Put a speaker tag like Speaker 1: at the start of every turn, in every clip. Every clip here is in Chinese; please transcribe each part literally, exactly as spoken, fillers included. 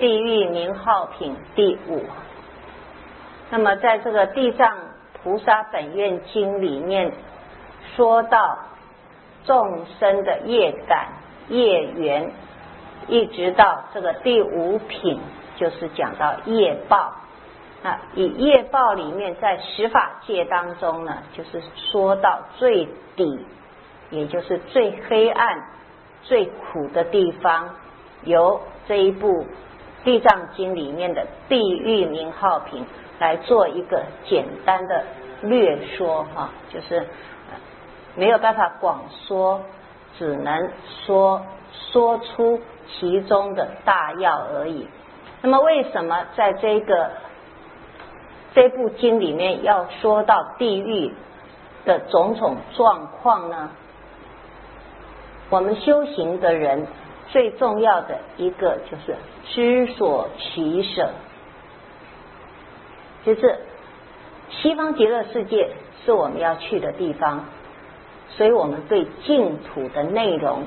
Speaker 1: 地狱名号品第五。那么在这个地藏菩萨本愿经里面说到众生的业感业缘，一直到这个第五品就是讲到业报。那以业报里面在十法界当中呢，就是说到最底，也就是最黑暗最苦的地方，由这一部地藏经里面的地狱名号品来做一个简单的略说哈，就是没有办法广说，只能说说出其中的大要而已。那么为什么在这个这部经里面要说到地狱的种种状况呢？我们修行的人最重要的一个就是知所取舍，就是西方极乐世界是我们要去的地方，所以我们对净土的内容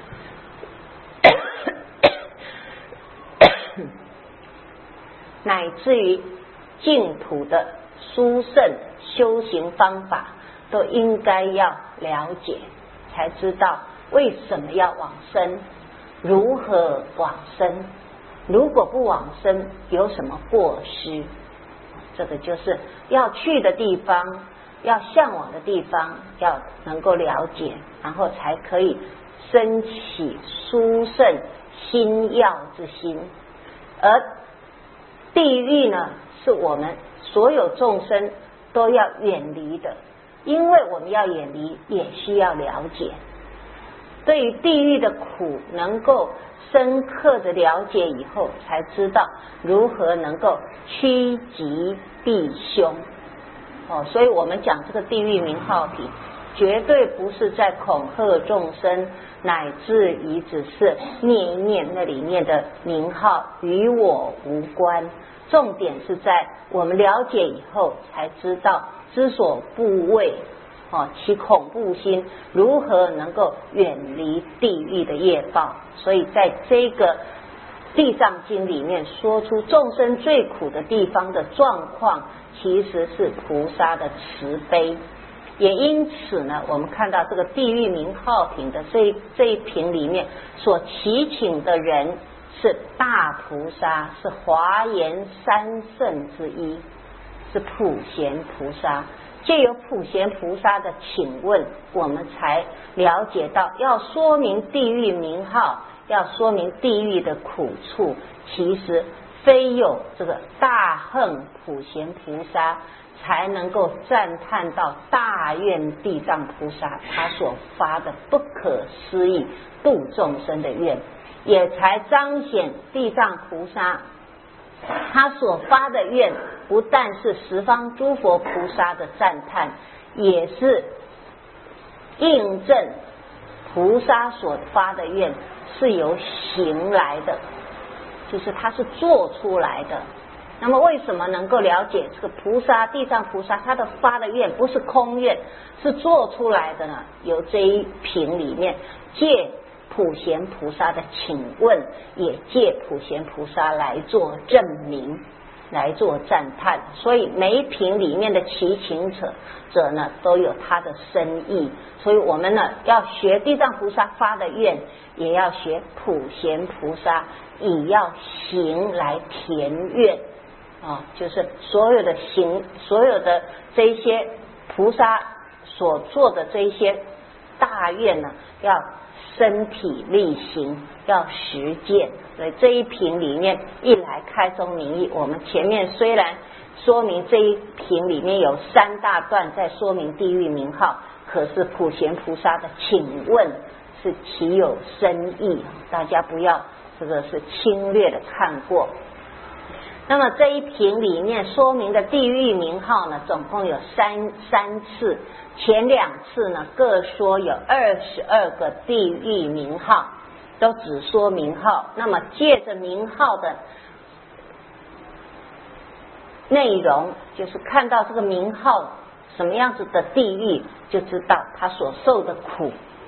Speaker 1: 乃至于净土的殊胜修行方法都应该要了解，才知道为什么要往生，如何往生，如果不往生有什么过失。这个就是要去的地方，要向往的地方要能够了解，然后才可以升起殊胜心要之心。而地狱呢，是我们所有众生都要远离的，因为我们要远离也需要了解，对于地狱的苦能够深刻的了解以后，才知道如何能够趋吉避凶。哦，所以我们讲这个地狱名号品，绝对不是在恐吓众生，乃至于只是念一念那里面的名号，与我无关。重点是在我们了解以后，才知道知所不畏，哦，其恐怖心如何能够远离地狱的业报。所以在这个地藏经里面说出众生最苦的地方的状况，其实是菩萨的慈悲。也因此呢，我们看到这个地狱名号品的这一这一品里面所祈请的人是大菩萨，是华严三圣之一，是普贤菩萨。借由普贤菩萨的请问，我们才了解到要说明地狱名号，要说明地狱的苦处，其实非有这个大恨普贤菩萨才能够赞叹到大愿地藏菩萨他所发的不可思议度众生的愿，也才彰显地藏菩萨他所发的愿不但是十方诸佛菩萨的赞叹，也是印证菩萨所发的愿是由行来的，就是他是做出来的。那么为什么能够了解这个菩萨地藏菩萨他的发的愿不是空愿，是做出来的呢？由这一品里面借普贤菩萨的请问，也借普贤菩萨来做证明，来做赞叹。所以每一品里面的祈请者者呢，都有他的深意。所以我们呢，要学地藏菩萨发的愿，也要学普贤菩萨以要行来填愿啊，就是所有的行，所有的这一些菩萨所做的这一些大愿呢，要身体力行，要实践。所以这一品里面一来开宗明义，我们前面虽然说明这一品里面有三大段在说明地狱名号，可是普贤菩萨的请问是其有深意，大家不要这个是轻略的看过。那么这一品里面说明的地狱名号呢，总共有三三次，前两次呢各说有二十二个地狱名号，都只说名号。那么借着名号的内容，就是看到这个名号什么样子的地狱，就知道他所受的苦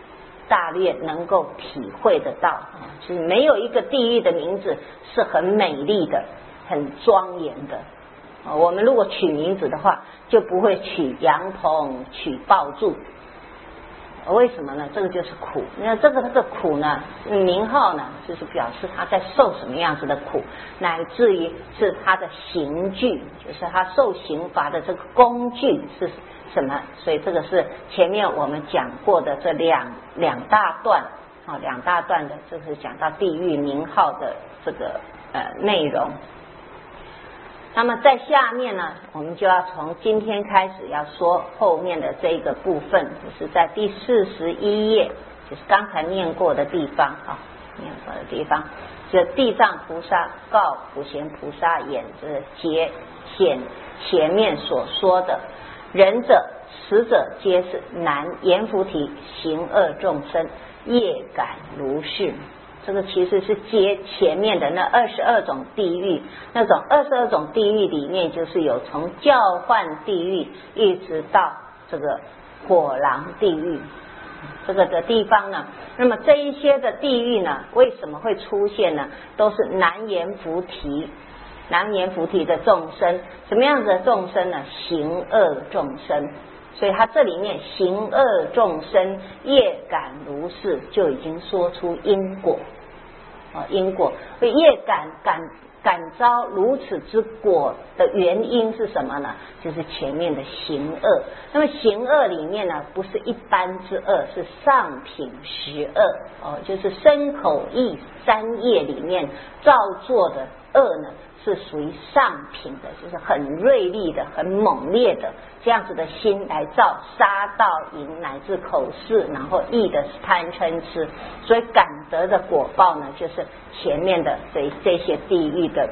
Speaker 1: 大略能够体会得到，就是没有一个地狱的名字是很美丽的、很庄严的。我们如果取名字的话，就不会取杨童、取抱柱。为什么呢？这个就是苦。那这个这个苦呢，名号呢，就是表示他在受什么样子的苦，乃至于是他的刑具，就是他受刑罚的这个工具是什么。所以这个是前面我们讲过的这两两大段啊，两大段的，就是讲到地狱名号的这个呃内容。那么在下面呢，我们就要从今天开始要说后面的这个部分，就是在第四十一页，就是刚才念过的地方啊，念过的地方，这地藏菩萨告普贤菩萨言，这节显前面所说的人者、死者皆是难阎浮提行恶众生，业感如是。这个其实是接前面的那二十二种地狱，那种二十二种地狱里面，就是有从教唤地狱一直到这个火狼地狱这个的地方呢。那么这一些的地狱呢，为什么会出现呢？都是难阎浮提，难阎浮提的众生，什么样子的众生呢？行恶众生。所以他这里面行恶众生业感如是，就已经说出因果啊，因果。所以业感感感遭如此之果的原因是什么呢？就是前面的行恶。那么行恶里面呢，不是一般之恶，是上品十恶哦，就是身口意三业里面造作的恶呢，是属于上品的，就是很锐利的、很猛烈的这样子的心来造杀盗淫乃至口是，然后意的贪嗔痴，所以感得的果报呢，就是前面的这这些地狱的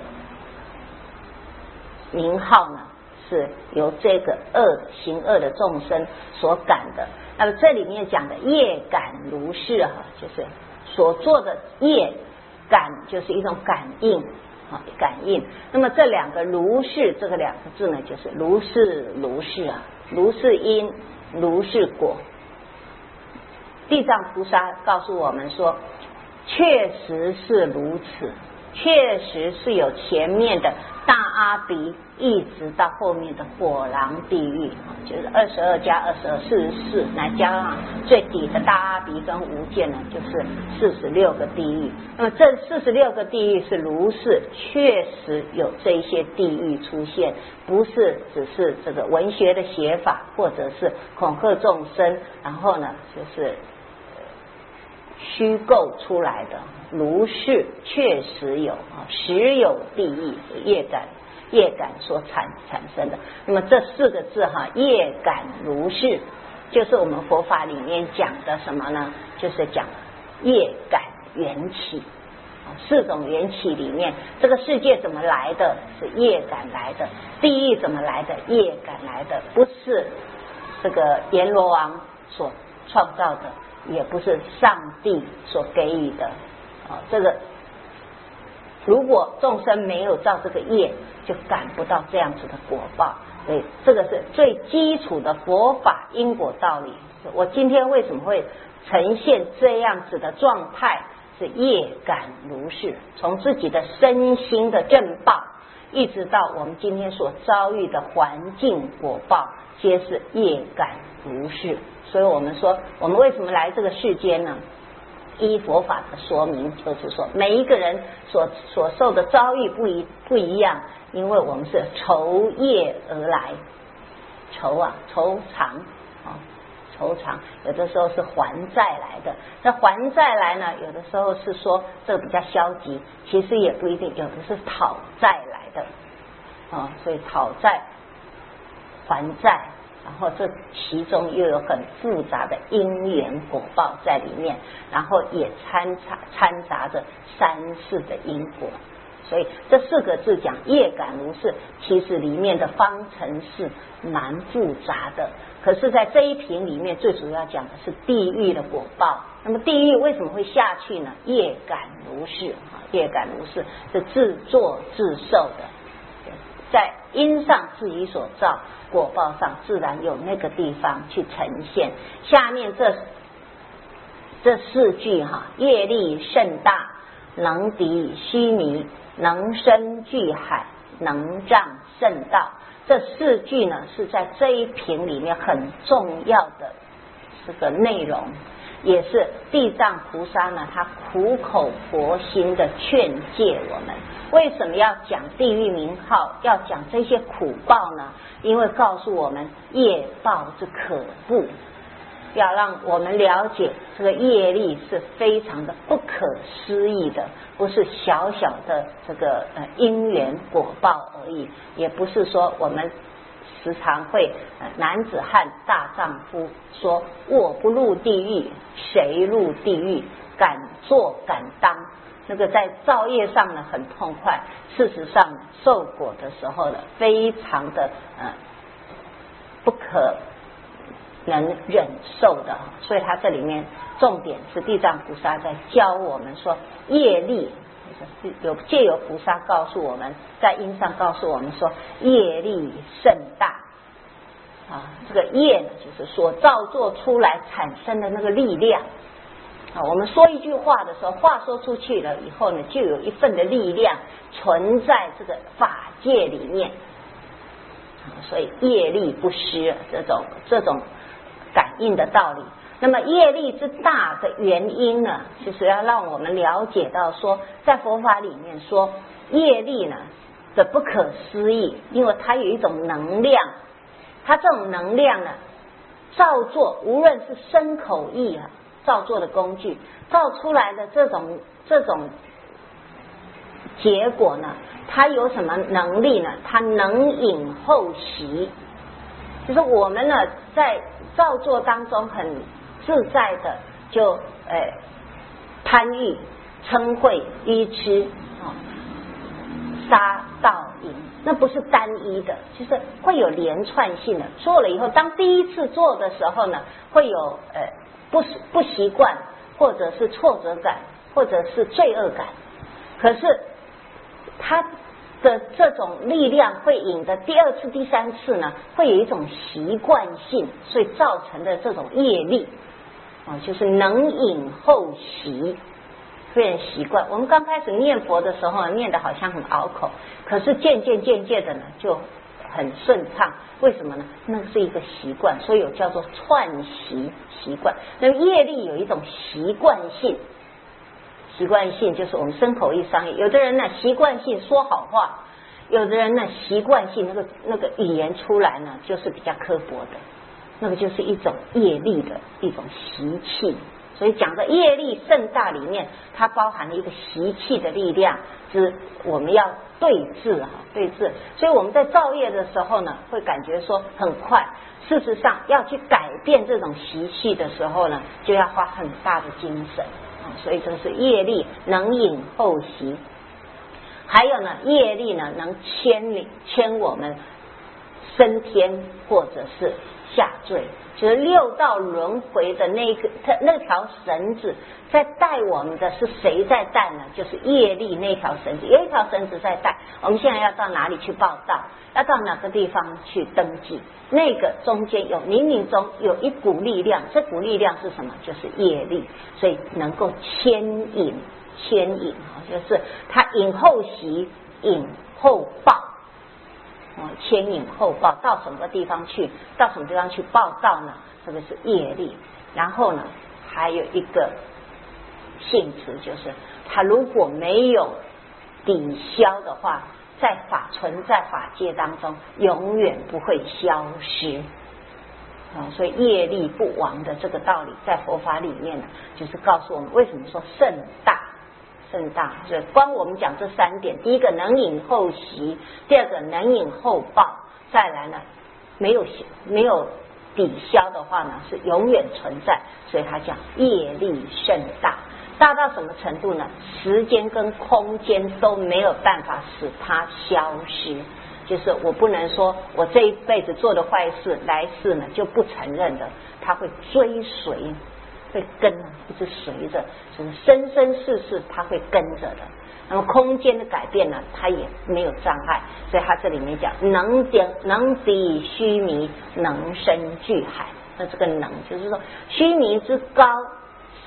Speaker 1: 名号呢，是由这个恶行恶的众生所感的。那么这里面讲的业感如是哈，就是所做的业感，就是一种感应。啊，感应。那么这两个如是这个两个字呢，就是如是如是啊，如是因，如是果。地藏菩萨告诉我们说，确实是如此，确实是有前面的大阿鼻，一直到后面的火狼地狱，就是二十二加二十二，四十四，来加上最底的大阿鼻跟无间呢，就是四十六个地狱。那么这四十六个地狱是如是，确实有这一些地狱出现，不是只是这个文学的写法，或者是恐吓众生，然后呢就是虚构出来的。如是确实有啊，实有地狱业感业感所产产生的。那么这四个字哈，业感如是，就是我们佛法里面讲的什么呢？就是讲业感缘起。四种缘起里面，这个世界怎么来的？是业感来的。地狱怎么来的？业感来的，不是这个阎罗王所创造的，也不是上帝所给予的。啊，这个如果众生没有造这个业，就感不到这样子的果报。所以这个是最基础的佛法因果道理。我今天为什么会呈现这样子的状态？是业感如是，从自己的身心的正报，一直到我们今天所遭遇的环境果报，皆是业感如是。所以我们说，我们为什么来这个世间呢？依佛法的说明，就是说每一个人所所受的遭遇不一不一样，因为我们是酬业而来，酬啊酬偿啊酬偿，有的时候是还债来的。那还债来呢，有的时候是说这个比较消极，其实也不一定，有的是讨债来的啊，所以讨债还债。然后这其中又有很复杂的因缘果报在里面，然后也掺杂掺杂着三世的因果，所以这四个字讲业感如是，其实里面的方程式蛮复杂的。可是在这一品里面，最主要讲的是地狱的果报。那么地狱为什么会下去呢？业感如是啊，业感如是是自作自受的，在因上自己所造，果报上自然有那个地方去呈现。下面这这四句哈，业力甚大，能敌须弥，能生巨海，能障圣道。这四句呢是在这一品里面很重要的这个内容，也是地藏菩萨呢他苦口婆心的劝诫我们。为什么要讲地狱名号，要讲这些苦报呢？因为告诉我们业报之可怖，要让我们了解这个业力是非常的不可思议的，不是小小的这个呃因缘果报而已，也不是说我们时常会、呃、男子汉大丈夫说我不入地狱谁入地狱，敢做敢当，那个在造业上呢很痛快，事实上受果的时候呢非常的呃不可能忍受的。所以他这里面重点是地藏菩萨在教我们说，业力有借由菩萨告诉我们，在因上告诉我们说，业力甚大啊。这个业呢，就是所造作出来产生的那个力量啊。我们说一句话的时候，话说出去了以后呢，就有一份的力量存在这个法界里面。所以业力不失这种这种感应的道理。那么业力之大的原因呢，就是要让我们了解到说，在佛法里面说业力呢的不可思议，因为它有一种能量，它这种能量呢造作，无论是身口意啊造作的工具造出来的这种这种结果呢，它有什么能力呢？它能引后习，就是我们呢在造作当中很自在的就呃贪欲、嗔恚、愚痴啊、杀盗淫，那不是单一的，就是会有连串性的。做了以后，当第一次做的时候呢，会有呃不不习惯，或者是挫折感，或者是罪恶感。可是它的这种力量会引的第二次、第三次呢，会有一种习惯性，所以造成的这种业力啊，就是能引后习，会很习惯。我们刚开始念佛的时候，念的好像很拗口，可是渐渐渐渐的呢，就很顺畅。为什么呢？那是一个习惯，所以有叫做串习习惯。那么业力有一种习惯性。习惯性就是我们身口意商业，有的人呢习惯性说好话，有的人呢习惯性那个那个语言出来呢就是比较刻薄的，那个就是一种业力的一种习气。所以讲的业力甚大里面，它包含了一个习气的力量，是我们要对治啊，对治。所以我们在造业的时候呢，会感觉说很快，事实上要去改变这种习气的时候呢，就要花很大的精神。所以这是业力能引后习，还有呢，业力呢能牵领牵我们升天或者是下坠，就是六道轮回的那个那条绳子在带我们的是谁在带呢？就是业力那条绳子，有一条绳子在带。我们现在要到哪里去报道？要到哪个地方去登记？那个中间有冥冥中有一股力量，这股力量是什么？就是业力，所以能够牵引牵引，就是它引后习，引后报。牵引后报到什么地方去？到什么地方去报道呢？这个是业力。然后呢，还有一个性质，就是它如果没有抵消的话，在法存在法界当中，永远不会消失啊。所以业力不亡的这个道理，在佛法里面呢，就是告诉我们为什么说甚大。甚大，所以光我们讲这三点，第一个能引后习，第二个能引后报，再来呢没有没有抵消的话呢是永远存在，所以他讲业力甚大，大到什么程度呢？时间跟空间都没有办法使它消失，就是我不能说我这一辈子做的坏事，来世呢就不承认的，它会追随。会跟啊，一直随着，就是生生世世它会跟着的。那么空间的改变呢，它也没有障碍，所以它这里面讲能点能抵须弥，能生巨海。那这个能就是说须弥之高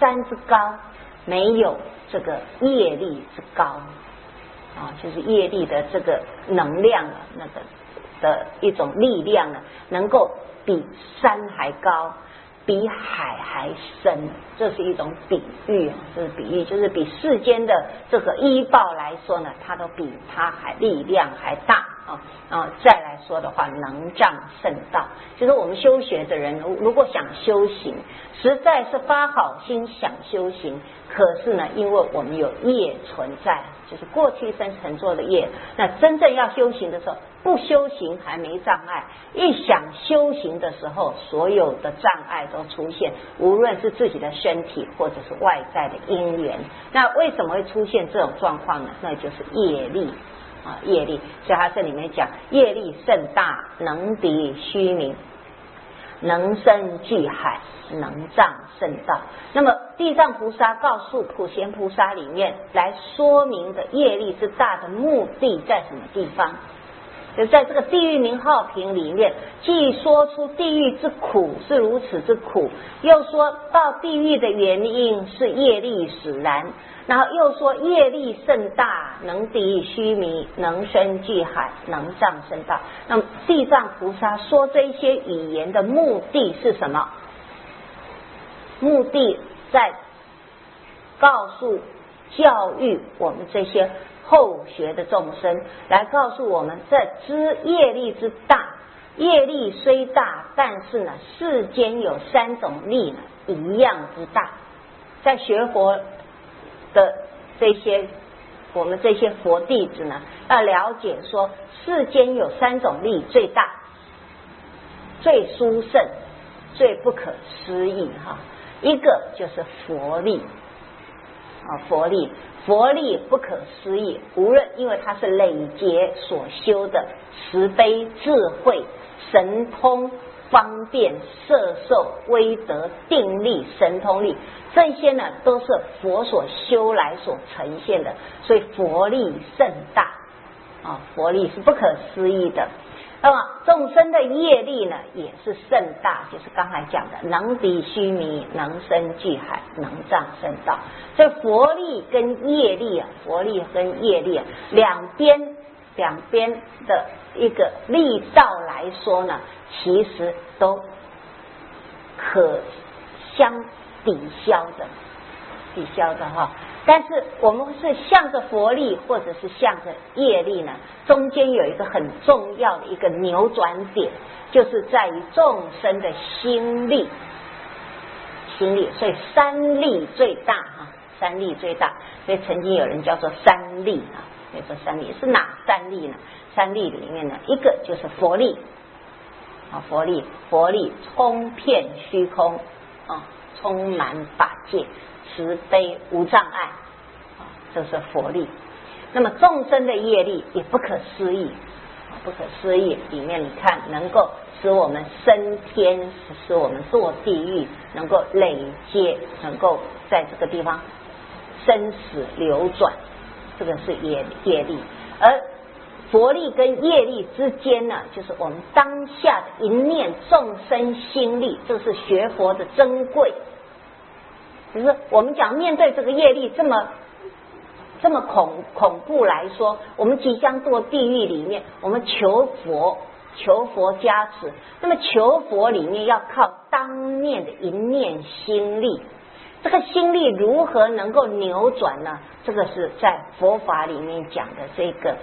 Speaker 1: 山之高，没有这个业力之高啊，就是业力的这个能量啊，那个的一种力量呢，能够比山还高，比海还深，这是一种比喻啊，这是比喻，就是比世间的这个医报来说呢，它都比它还力量还大啊啊！再来说的话，能障圣道，就是我们修学的人，如果想修行，实在是发好心想修行，可是呢，因为我们有业存在，就是过去生成做的业，那真正要修行的时候，不修行还没障碍，一想修行的时候，所有的障碍都出现，无论是自己的身体或者是外在的因缘。那为什么会出现这种状况呢？那就是业力啊，业力。所以他这里面讲，业力甚大，能敌虚名，能生巨海，能障圣道。那么地藏菩萨告诉普贤菩萨里面来说明的业力之大的目的在什么地方？就在这个地狱名号品里面，既说出地狱之苦是如此之苦，又说到地狱的原因是业力使然，然后又说业力甚大，能敌虚弥，能生巨海，能障圣道。那么地藏菩萨说这些语言的目的是什么？目的在告诉教育我们这些后学的众生，来告诉我们这知业力之大，业力虽大，但是呢世间有三种力呢一样之大。在学佛的这些我们这些佛弟子呢，要了解说世间有三种力最大，最殊胜，最不可思议哈。一个就是佛力啊，佛力佛力不可思议，无论因为它是累劫所修的慈悲、智慧、神通、方便、摄受、威德、定力、神通力，这些呢都是佛所修来所呈现的，所以佛力甚大啊，佛力是不可思议的。那么众生的业力呢也是甚大，就是刚才讲的能敌虚弥，能生巨海，能障圣道。所以佛力跟业力啊，佛力跟业力啊，两边两边的一个力道来说呢，其实都可相抵消的，抵消的哈。但是我们是向着佛力或者是向着业力呢，中间有一个很重要的一个扭转点，就是在于众生的心力，心力。所以三力最大哈，三力最大。所以曾经有人叫做三力啊，叫做三力是哪三力呢？三力里面呢，一个就是佛力啊，佛力，佛力充遍虚空啊，充满法界。慈悲无障碍啊，这是佛力。那么众生的业力也不可思议，不可思议里面你看，能够使我们升天，使我们堕地狱，能够累劫，能够在这个地方生死流转，这个是业业力。而佛力跟业力之间呢，就是我们当下的一念众生心力，这是学佛的珍贵。就是我们讲面对这个业力这么这么恐恐怖来说，我们即将堕地狱里面，我们求佛求佛加持，那么求佛里面要靠当念的一念心力，这个心力如何能够扭转呢？这个是在佛法里面讲的这个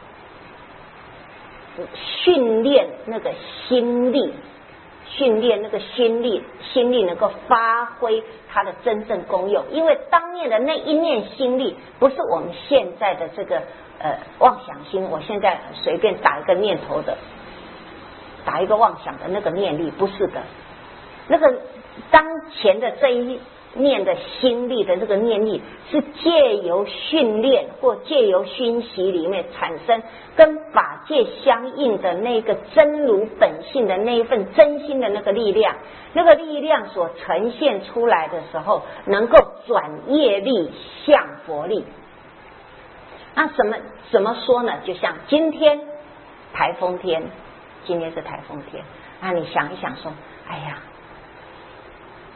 Speaker 1: 训练那个心力，训练那个心力，心力能够发挥它的真正功用。因为当念的那一念心力，不是我们现在的这个呃妄想心，我现在随便打一个念头的，打一个妄想的那个念力，不是的。那个当前的这一念的心力的这个念力，是借由训练或借由熏习里面产生跟法界相应的那个真如本性的那一份真心的那个力量，那个力量所呈现出来的时候，能够转业力向佛力。那什么怎么说呢？就像今天台风天，今天是台风天，那你想一想说，哎呀，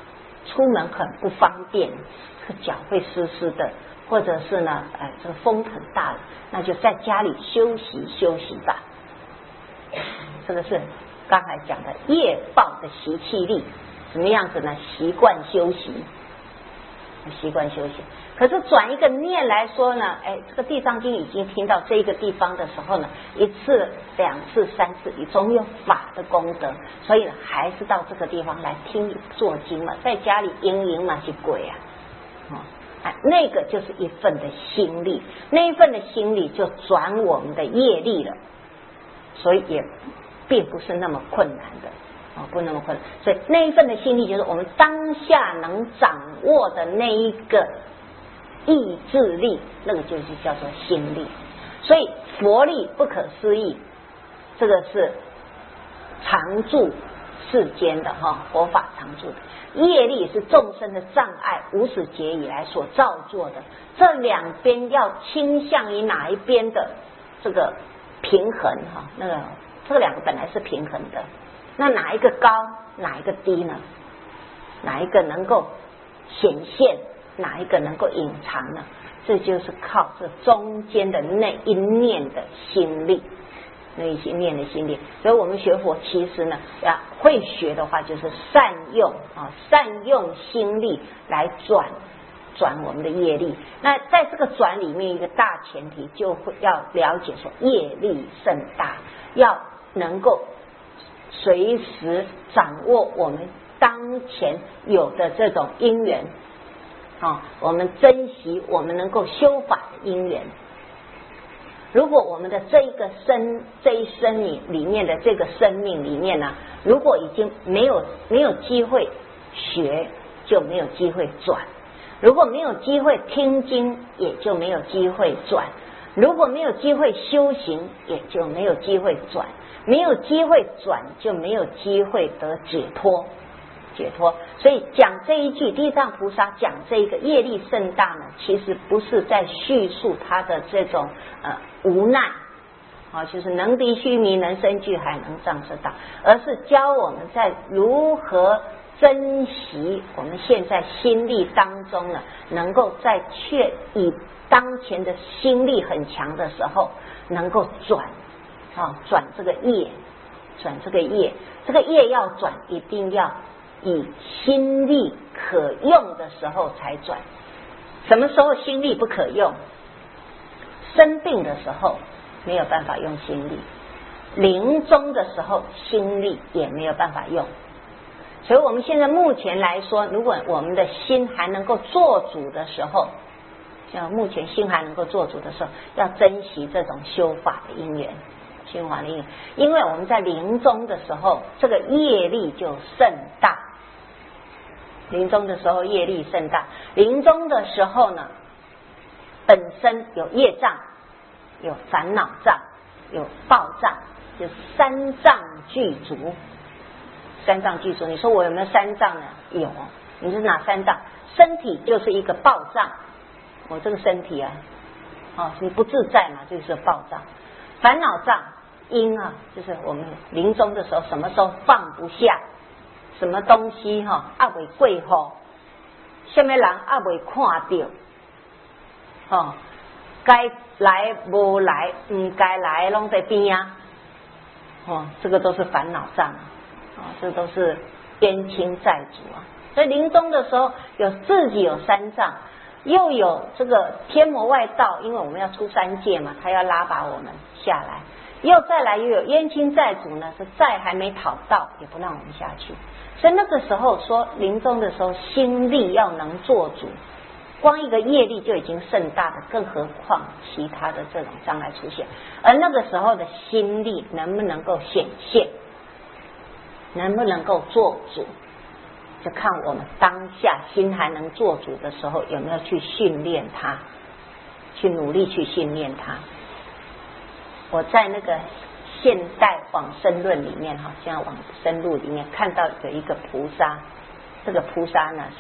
Speaker 1: 出门很不方便，这个脚会湿湿的，或者是呢，哎，这个风很大了，那就在家里休息休息吧。这个是刚才讲的业报的习气力，什么样子呢？习惯休息，习惯休息。可是转一个念来说呢，哎，这个地藏经已经听到这一个地方的时候呢，一次、两次、三次，你总有法的功德，所以呢，还是到这个地方来听做经嘛，在家里营营嘛是鬼啊，哦，哎，那个就是一份的心力，那一份的心力就转我们的业力了，所以也并不是那么困难的。哦，不那么困难，所以那一份的心力就是我们当下能掌握的那一个意志力，那个就是叫做心力。所以佛力不可思议，这个是常住世间的哈，佛法常住的。业力是众生的障碍，无始劫以来所造作的。这两边要倾向于哪一边的这个平衡哈？那个这两个本来是平衡的。那哪一个高，哪一个低呢？哪一个能够显现，哪一个能够隐藏呢？这就是靠这中间的那一念的心力，那一些念的心力。所以我们学佛其实呢，要会学的话，就是善用啊，善用心力来转转我们的业力。那在这个转里面，一个大前提就会要了解说，业力甚大，要能够随时掌握我们当前有的这种因缘啊，我们珍惜我们能够修法的因缘。如果我们的这一个生这一生里里面的这个生命里面呢，如果已经没有没有机会学，就没有机会转；如果没有机会听经，也就没有机会转；如果没有机会修行，也就没有机会转。没有机会转，就没有机会得解脱，解脱。所以讲这一句，地藏菩萨讲这个业力甚大呢，其实不是在叙述他的这种呃无奈啊，就是能敌须弥，能生巨海，能障遮道，而是教我们在如何珍惜我们现在心力当中呢，能够在确以当前的心力很强的时候，能够转。啊，转这个业，转这个业，这个业要转，一定要以心力可用的时候才转。什么时候心力不可用？生病的时候没有办法用心力，临终的时候心力也没有办法用。所以我们现在目前来说，如果我们的心还能够做主的时候，像目前心还能够做主的时候，要珍惜这种修法的因缘。心法的因缘，因为我们在临终的时候，这个业力就甚大。临终的时候业力甚大，临终的时候呢，本身有业障，有烦恼障，有报障，就三障具足。三障具足，你说我有没有三障呢？有。你是哪三障？身体就是一个报障，我这个身体啊，哦，你不自在嘛，就是报障。烦恼障。因啊，就是我们临终的时候，什么时候放不下，什么东西哈，啊未过户，什么人啊未看到，哦，该来无来，唔该来拢在边啊，哦，这个都是烦恼障啊，这都是冤亲债主啊。所以临终的时候，有自己有三障，又有这个天魔外道，因为我们要出三界嘛，他要拉拔我们下来。又再来又有冤亲债主呢，是债还没讨到，也不让我们下去。所以那个时候说临终的时候，心力要能做主，光一个业力就已经甚大的，更何况其他的这种障碍出现。而那个时候的心力能不能够显现，能不能够做主，就看我们当下心还能做主的时候，有没有去训练它，去努力去训练它。我在那个现代往生论里面哈，现在往生录里面看到有一个菩萨，这个菩萨呢是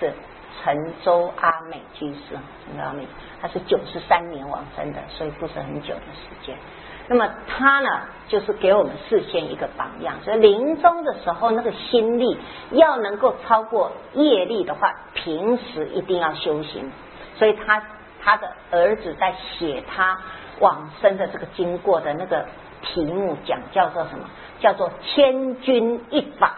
Speaker 1: 陈州阿美居士，陈州阿美他是九十三年往生的，所以不是很久的时间。那么他呢，就是给我们示现一个榜样，所以临终的时候那个心力要能够超过业力的话，平时一定要修行。所以他他的儿子在写他往生的这个经过的那个题目讲叫做什么？叫做千钧一发，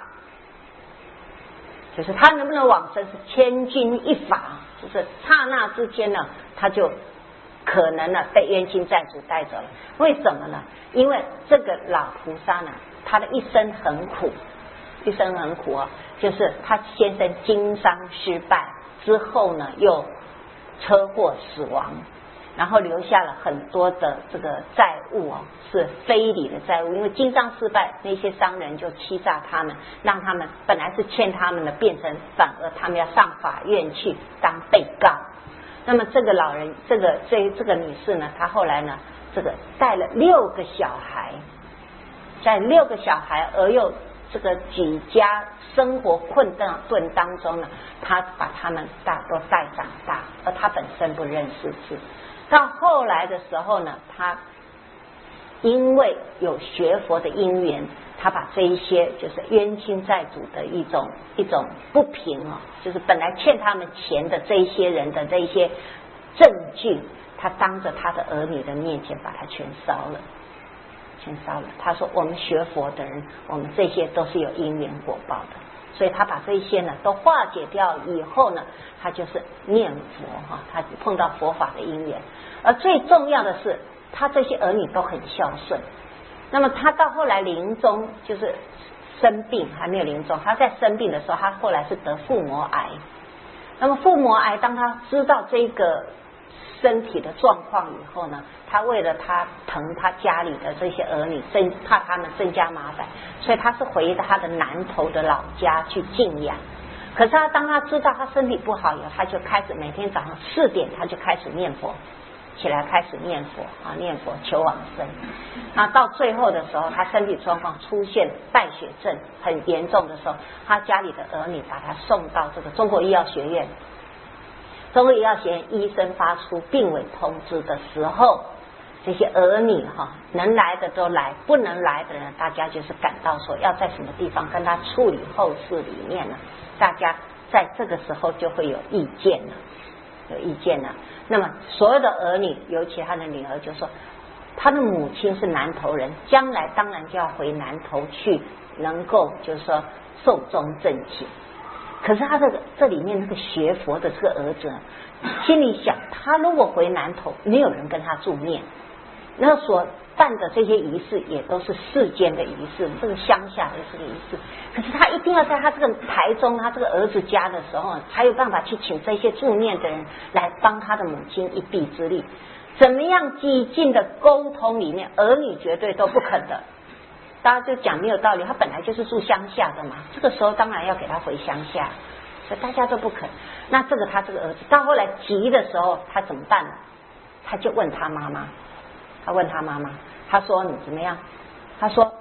Speaker 1: 就是他能不能往生是千钧一发，就是刹那之间呢，他就可能呢被冤亲债主带走了。为什么呢？因为这个老菩萨呢，他的一生很苦，一生很苦啊、哦，就是他先生经商失败之后呢，又车祸死亡，然后留下了很多的这个债务哦，是非礼的债务。因为经商失败，那些商人就欺诈他们，让他们本来是欠他们的，变成反而他们要上法院去当被告。那么这个老人，这个这这个女士呢，她后来呢，这个带了六个小孩，在六个小孩而又这个举家生活困顿当中呢，她把他们大都带长大，而她本身不认识字。到后来的时候呢，她因为有学佛的因缘，他把这一些就是冤亲债主的一种一种不平啊、哦，就是本来欠他们钱的这一些人的这一些证据，他当着他的儿女的面前把它全烧了，全烧了。他说我们学佛的人，我们这些都是有因缘果报的，所以他把这些呢都化解掉以后呢，他就是念佛哈，他碰到佛法的因缘。而最重要的是，他这些儿女都很孝顺。那么他到后来临终，就是生病还没有临终，他在生病的时候，他后来是得腹膜癌。那么腹膜癌，当他知道这个身体的状况以后呢，他为了他疼他家里的这些儿女，增怕他们增加麻烦，所以他是回他的南投的老家去静养。可是他当他知道他身体不好以后，他就开始每天早上四点他就开始念佛，起来开始念佛啊，念佛求往生。那到最后的时候，他身体状况出现败血症很严重的时候，他家里的儿女把他送到这个中国医药学院。中国医药学院医生发出病危通知的时候，这些儿女哈、啊、能来的都来，不能来的人，大家就是感到说要在什么地方跟他处理后事里面呢，大家在这个时候就会有意见了，有意见了。那么所有的儿女，尤其他的女儿就说，他的母亲是南投人，将来当然就要回南投去，能够就是说寿终正寝。可是他这个这里面那个学佛的这个儿子心里想，他如果回南投，没有人跟他助念，那所办的这些仪式也都是世间的仪式，这个乡下的这个仪式。可是他一定要在他这个台中他这个儿子家的时候，才有办法去请这些助念的人来帮他的母亲一臂之力。怎么样激进的沟通里面，儿女绝对都不肯的。大家就讲没有道理，他本来就是住乡下的嘛，这个时候当然要给他回乡下，所以大家都不肯。那这个他这个儿子到后来急的时候，他怎么办呢？他就问他妈妈，他问他妈妈，他说你怎么样？他说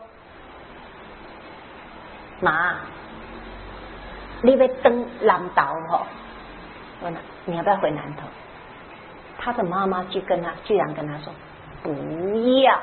Speaker 1: 妈，你要登南投吼？问他你要不要回南投？他的妈妈就跟他居然跟他说不要。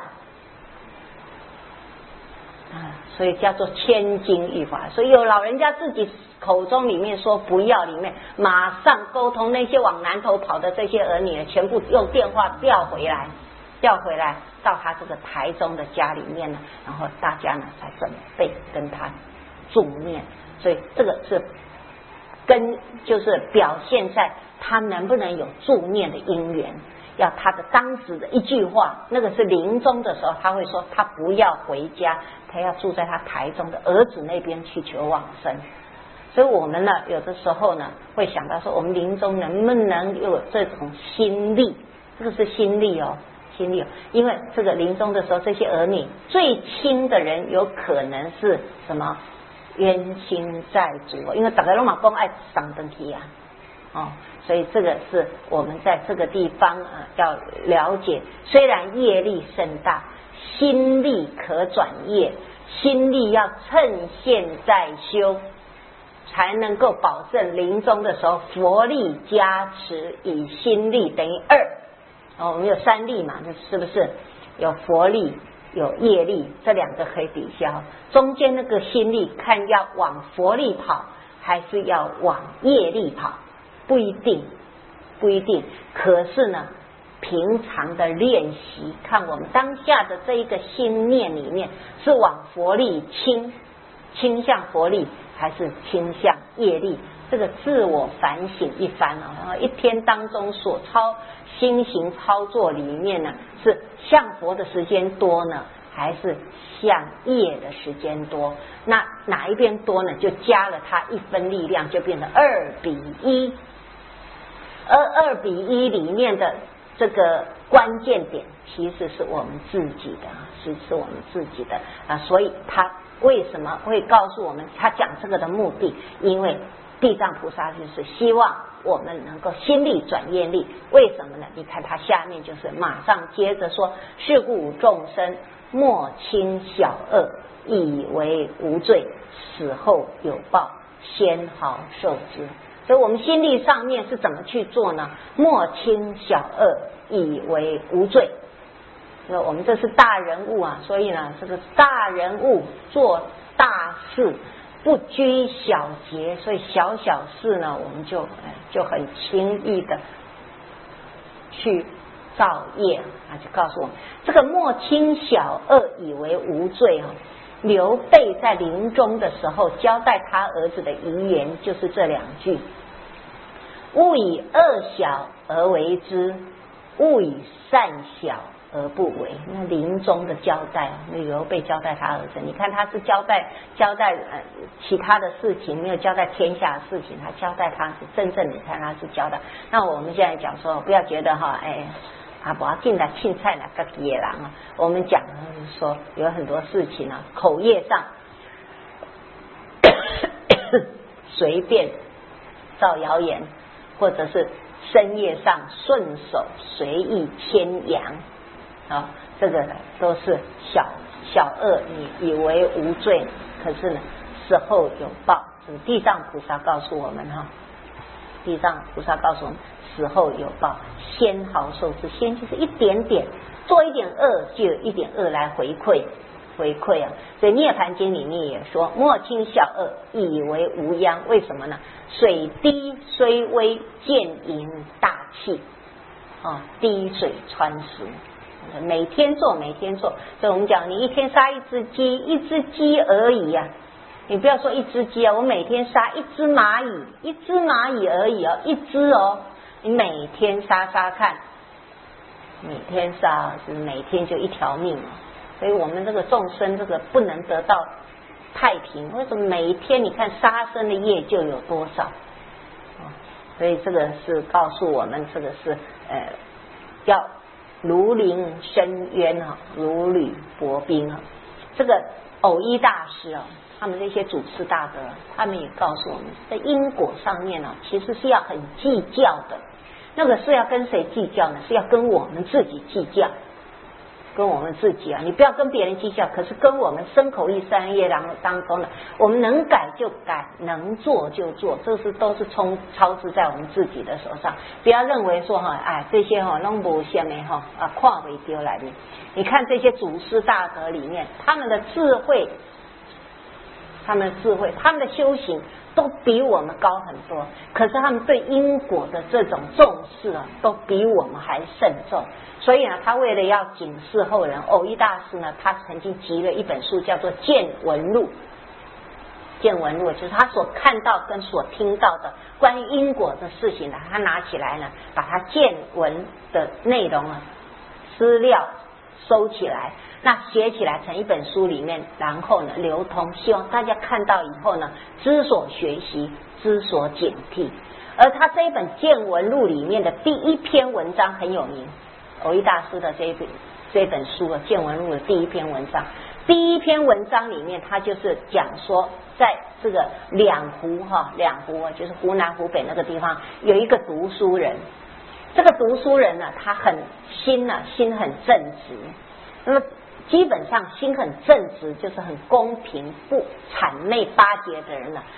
Speaker 1: 啊，所以叫做千金一发。所以有老人家自己口中里面说不要，里面马上沟通那些往南头跑的这些儿女，全部用电话调回来，调回来到他这个台中的家里面呢，然后大家呢才准备跟他助念。所以这个是跟就是表现在他能不能有助念的因缘。要他的当时的一句话，那个是临终的时候，他会说他不要回家，他要住在他台中的儿子那边去求往生。所以我们呢，有的时候呢，会想到说，我们临终能不能有这种心力？这个是心力哦，心力哦。因为这个临终的时候，这些儿女最亲的人，有可能是什么冤亲债主，因为大家都嘛讲爱上登去啊。哦，所以这个是我们在这个地方啊、呃、要了解，虽然业力甚大，心力可转业，心力要趁现在修， 才能够保证临终的时候佛力加持，以心力等于二。哦，我们有三力嘛，是不是？有佛力，有业力，这两个可以抵消。中间那个心力，看要往佛力跑，还是要往业力跑，不一定，不一定。可是呢，平常的练习，看我们当下的这一个心念里面，是往佛力倾，倾向佛力，还是倾向业力？这个自我反省一番啊，一天当中所操心行操作里面呢，是向佛的时间多呢，还是向业的时间多？那哪一边多呢？就加了它一分力量，就变成二比一。而二比一里面的这个关键点，其实是我们自己的，是是我们自己的啊。所以他为什么会告诉我们？他讲这个的目的，因为地藏菩萨就是希望我们能够心力转业力。为什么呢？你看他下面就是马上接着说：是故众生莫轻小恶，以为无罪，死后有报，先毫受之。所以我们心力上面是怎么去做呢？莫轻小恶，以为无罪。那我们这是大人物啊，所以呢，这个大人物做大事，不拘小节，所以小小事呢，我们就就很轻易的去造业啊，就告诉我们这个莫轻小恶，以为无罪啊。刘备在临终的时候交代他儿子的遗言就是这两句：勿以恶小而为之，勿以善小而不为。那临终的交代，那刘备交代他儿子，你看他是交代交代呃其他的事情，没有交代天下的事情，他交代他是真正你看他是交代。那我们现在讲说，不要觉得哈，哎。啊，不要进来青菜了，个野狼啊！我们讲说有很多事情啊，口业上随便造谣言，或者是身业上顺手随意牵羊啊，这个都是小小恶，你以为无罪，可是呢，死后有报。这个地藏菩萨告诉我们哈，地藏菩萨告诉我们。死后有报，先毫受之。先就是一点点，做一点恶，就有一点恶来回馈，回馈啊。所以涅槃经里面也说：莫轻小恶，以为无殃。为什么呢？水滴虽微，见盈大器啊，滴水穿石。每天做，每天做。所以我们讲，你一天杀一只鸡，一只鸡而已啊。你不要说一只鸡啊，我每天杀一只蚂蚁，一只蚂蚁而已哦，一只哦。你每天杀杀看，每天杀是每天就一条命，所以我们这个众生这个不能得到太平。为什么每一天你看杀生的业就有多少？所以这个是告诉我们，这个是呃要如临深渊啊，如履薄冰啊。这个藕益大师啊，他们这些祖师大德，他们也告诉我们，在因果上面呢、啊，其实是要很计较的。那个是要跟谁计较呢？是要跟我们自己计较，跟我们自己啊！你不要跟别人计较，可是跟我们身口意三业当当中呢，我们能改就改，能做就做，这是都是冲超支在我们自己的手上。不要认为说哈，哎，这些哈弄不下面哈啊，跨为丢来的。你看这些祖师大德里面，他们的智慧，他们的智慧，他们的修行。都比我们高很多，可是他们对因果的这种重视啊，都比我们还慎重。所以呢，他为了要警示后人，藕益大师呢，他曾经集了一本书，叫做《见闻录》。见闻录就是他所看到跟所听到的关于因果的事情呢，他拿起来呢，把他见闻的内容啊、资料收起来。那写起来成一本书里面，然后呢流通，希望大家看到以后呢知所学习，知所警惕。而他这一本见闻录里面的第一篇文章很有名，藕益大师的这一本这一本书啊，见闻录的第一篇文章，第一篇文章里面，他就是讲说，在这个两湖哈，两湖啊，就是湖南湖北那个地方有一个读书人，这个读书人呢，他很心啊，心很正直，那么。基本上心很正直，就是很公平不谄媚巴结的人呢、啊，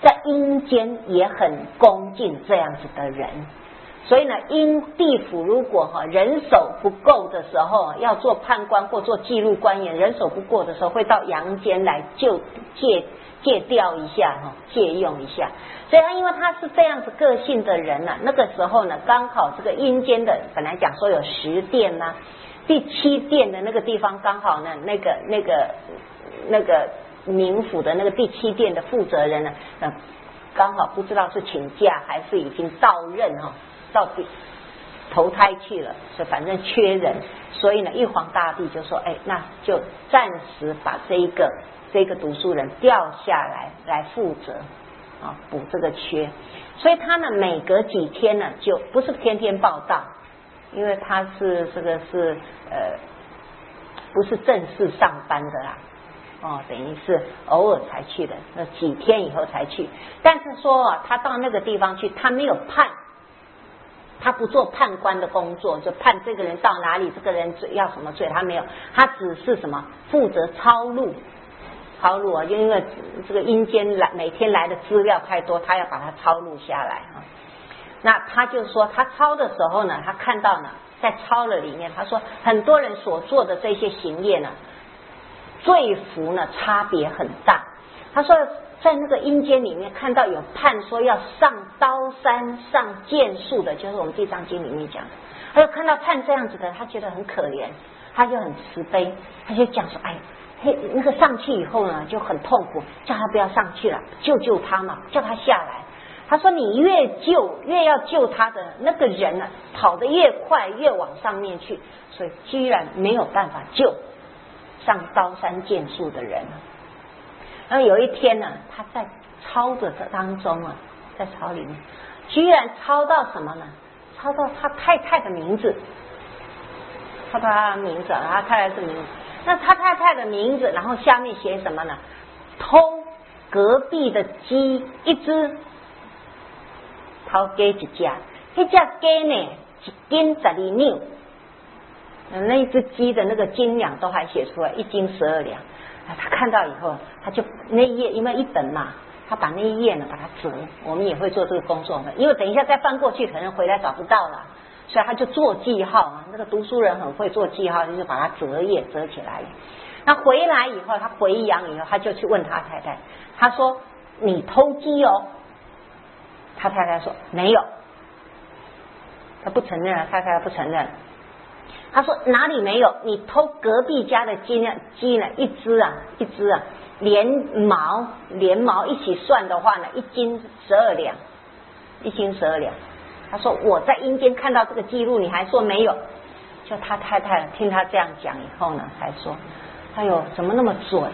Speaker 1: 在阴间也很恭敬这样子的人。所以呢，阴地府如果哈人手不够的时候，要做判官或做记录官员，人手不够的时候，会到阳间来就借借调一下哈，借用一下。所以他因为他是这样子个性的人呢、啊，那个时候呢，刚好这个阴间的本来讲说有十殿呐、啊，第七殿的那个地方刚好呢，那个那个那个冥府的那个第七殿的负责人呢，呃，刚好不知道是请假还是已经到任哈。到底投胎去了，所以反正缺人，所以呢，玉皇大帝就说：“哎，那就暂时把这一个这一个读书人调下来，来负责啊补这个缺。所以他呢，每隔几天呢，就不是天天报道，因为他是这个是呃不是正式上班的啦。”哦，等于是偶尔才去的，那几天以后才去。但是说啊，他到那个地方去，他没有判。他不做判官的工作，就判这个人到哪里，这个人要什么罪，他没有，他只是什么负责抄录，抄录啊，因为这个阴间来每天来的资料太多，他要把它抄录下来啊。那他就说，他抄的时候呢，他看到呢，在抄了里面，他说很多人所做的这些行业呢，罪福呢差别很大。他说。在那个阴间里面看到有判说要上刀山上剑树的，就是我们地藏经里面讲的，他就看到判这样子的，他觉得很可怜，他就很慈悲，他就讲说，哎，嘿，那个上去以后呢就很痛苦，叫他不要上去了，救救他嘛，叫他下来。他说你越救越要救他的那个人呢，跑得越快越往上面去，所以居然没有办法救上刀山剑树的人。然后有一天呢，他在抄的当中啊，在抄里面，居然抄到什么呢？抄到他太太的名字，抄到他的名字，他太太是名字。那他太太的名字，然后下面写什么呢？偷隔壁的鸡一只，偷鸡一只，那只鸡呢，一斤十二两，那一只鸡的那个斤两都还写出来，一斤十二两。他看到以后，他就那一页，因为一本嘛，他把那一页呢把它折。我们也会做这个工作的，因为等一下再翻过去，可能回来找不到了，所以他就做记号啊。那个读书人很会做记号，就是把它折页折起来。那回来以后，他回阳以后，他就去问他太太，他说：“你偷鸡哦？”他太太说：“没有。”他不承认啊，太太不承认。他说哪里没有？你偷隔壁家的鸡呢？鸡呢？一只啊，一只啊，连毛连毛一起算的话呢，一斤十二两，一斤十二两。他说我在阴间看到这个记录，你还说没有？就他太太听他这样讲以后呢，才说，哎呦，怎么那么准？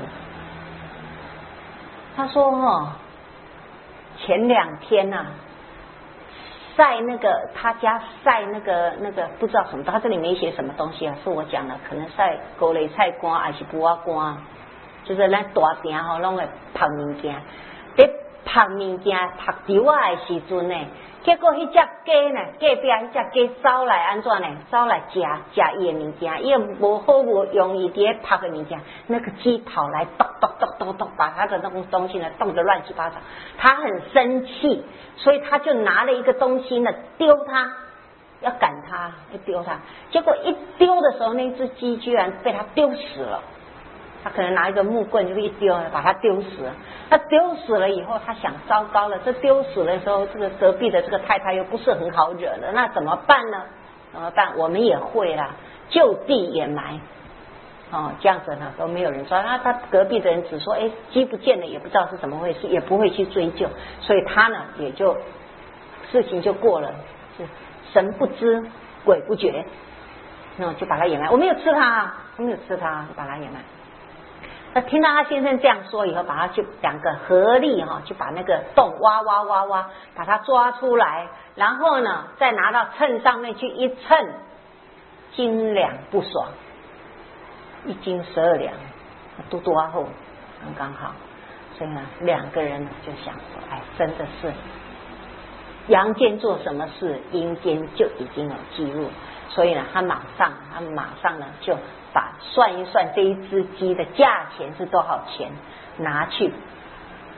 Speaker 1: 他说哦，前两天啊。晒那个他家晒那个那个不知道什么，他这里没写什么东西啊，是我讲的，可能晒高丽菜干还是布仔干，就是咱大店吼拢会拍物件，在拍物件拍丢啊的时阵呢，结果迄只鸡呢，隔壁迄只鸡走来安怎呢？走来吃吃伊的物件，伊无好无容易伫拍的物件，那个鸡跑来咚咚咚咚咚，把他的那种东西呢动得乱七八糟，他很生气，所以他就拿了一个东西呢丢他，要赶他，就丢他，结果一丢的时候，那只鸡居然被他丢死了。他可能拿一个木棍就一丢，把他丢死了。他丢死了以后，他想糟糕了，这丢死的时候，这个隔壁的这个太太又不是很好惹的，那怎么办呢？怎么办？我们也会啦，就地掩埋。哦，这样子呢都没有人抓。那他隔壁的人只说，哎，鸡不见了，也不知道是怎么回事，也不会去追究，所以他呢也就事情就过了，是神不知鬼不觉，那就把他掩埋。我没有吃他，我没有吃他，就把他掩埋。那听到他先生这样说以后，把他就两个合力哈，就把那个洞挖挖挖挖，把它抓出来，然后呢，再拿到秤上面去一称，斤两不爽，一斤十二两，多多后刚刚好。所以呢，两个人就想说，哎，真的是阳间做什么事，阴间就已经有记录。所以呢，他马上，他马上呢就把算一算这一只鸡的价钱是多少钱，拿去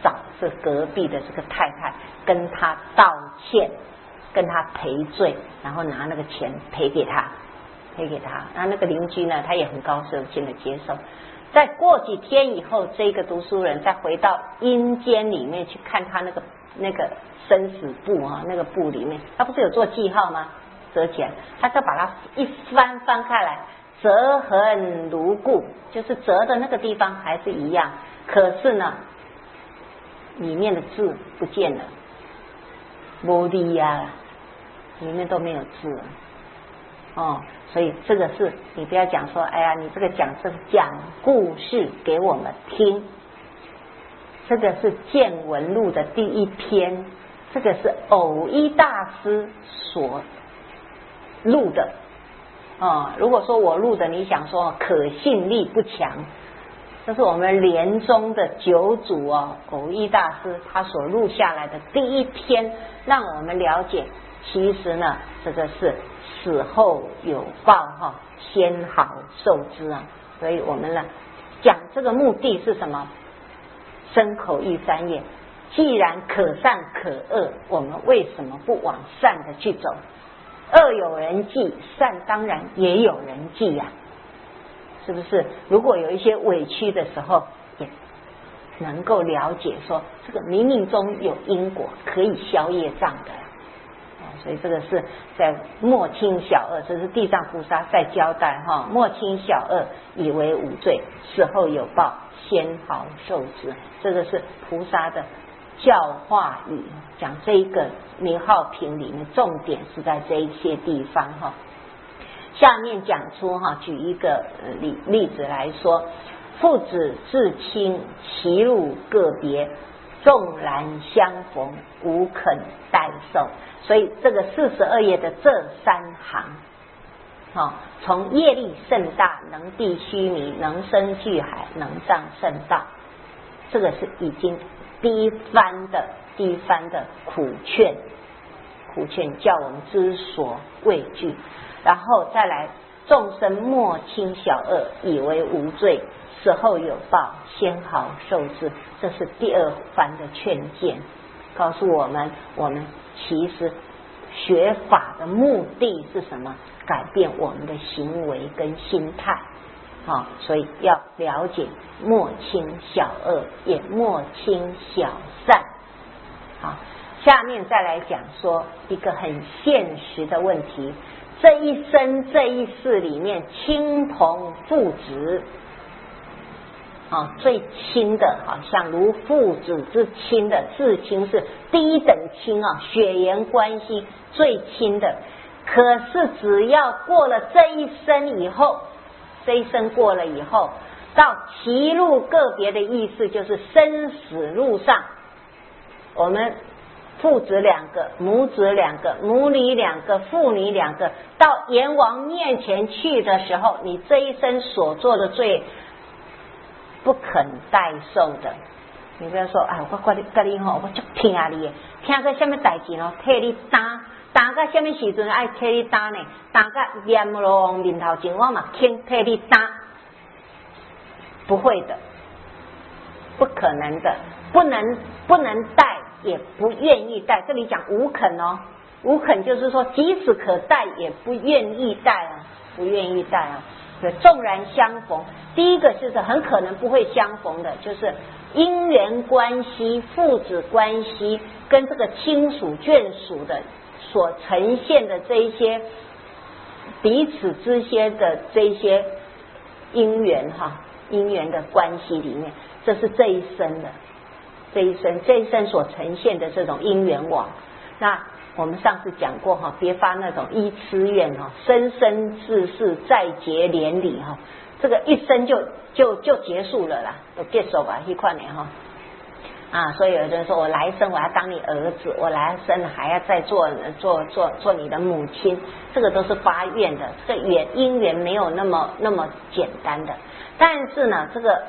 Speaker 1: 找这隔壁的这个太太，跟他道歉，跟他赔罪，然后拿那个钱赔给他，赔给他。那那个邻居呢，他也很高兴的接受。再过几天以后，这个读书人再回到阴间里面去看他那个那个生死簿啊，那个簿里面，他不是有做记号吗？折起来，他再把它一翻翻开来，折痕如故，就是折的那个地方还是一样，可是呢，里面的字不见了，没字呀，里面都没有字了。哦，所以这个是你不要讲说，哎呀，你这个讲这个讲故事给我们听，这个是见闻录的第一篇，这个是偶一大师所录的。哦，如果说我录的，你想说可信力不强，这是我们莲宗的九祖哦，偶一大师他所录下来的第一篇，让我们了解，其实呢，这个是死后有报哈，先好受之啊。所以我们呢讲这个目的是什么？身口意三业，既然可善可恶，我们为什么不往善的去走？恶有人忌，善当然也有人忌呀、啊，是不是？如果有一些委屈的时候，也能够了解说，这个冥冥中有因果，可以消业障的。所以这个是在莫轻小恶，这是地藏菩萨在交代哈，莫轻小恶，以为无罪，死后有报，先好受之。这个是菩萨的教化语，讲这一个名号品里面重点是在这一些地方哈。下面讲出哈，举一个例例子来说，父子至亲，其路个别，纵然相逢，无肯代受。所以这个四十二页的这三行，哦，从业力甚大，能地须弥，能生巨海，能障圣道，这个是已经第一番的第一番的苦劝，苦劝叫我们知所畏惧，然后再来众生莫轻小恶，以为无罪，死后有报，先好受之。这是第二番的劝谏，告诉我们，我们其实学法的目的是什么？改变我们的行为跟心态。好、哦，所以要了解莫轻小恶，也莫轻小善。好，下面再来讲说一个很现实的问题：这一生这一世里面，亲朋父子。啊，最亲的，好像如父子之亲的至亲是第一等亲啊，血缘关系最亲的。可是只要过了这一生以后，这一生过了以后，到歧路个别的意思就是生死路上，我们父子两个、母子两个、母女两个、父女两个，到阎王面前去的时候，你这一生所做的罪不肯代受的。你不要说，哎，我跟你跟你吼，我足听你的，听个什么代志咯，替你担，担到什么时阵爱替你担呢？担到阎罗王面头前，我嘛肯替你担，不会的，不可能的，不能不能代，也不愿意代。这里讲无肯哦，无肯就是说，即使可代，也不愿意代啊，不愿意代啊。纵然相逢，第一个就是很可能不会相逢的，就是姻缘关系、父子关系跟这个亲属眷属的所呈现的这一些彼此之间的这一些姻缘哈，姻缘的关系里面，这是这一生的，这一生这一生所呈现的这种姻缘网。那我们上次讲过哈，别发那种依痴愿哈，生生世世再结连理哈，这个一生就就就结束了啦，都结束吧，一块年哈啊，所以有的人说我来生我要当你儿子，我来生还要再做做做做你的母亲，这个都是发愿的，这个缘因缘没有那么那么简单的，但是呢，这个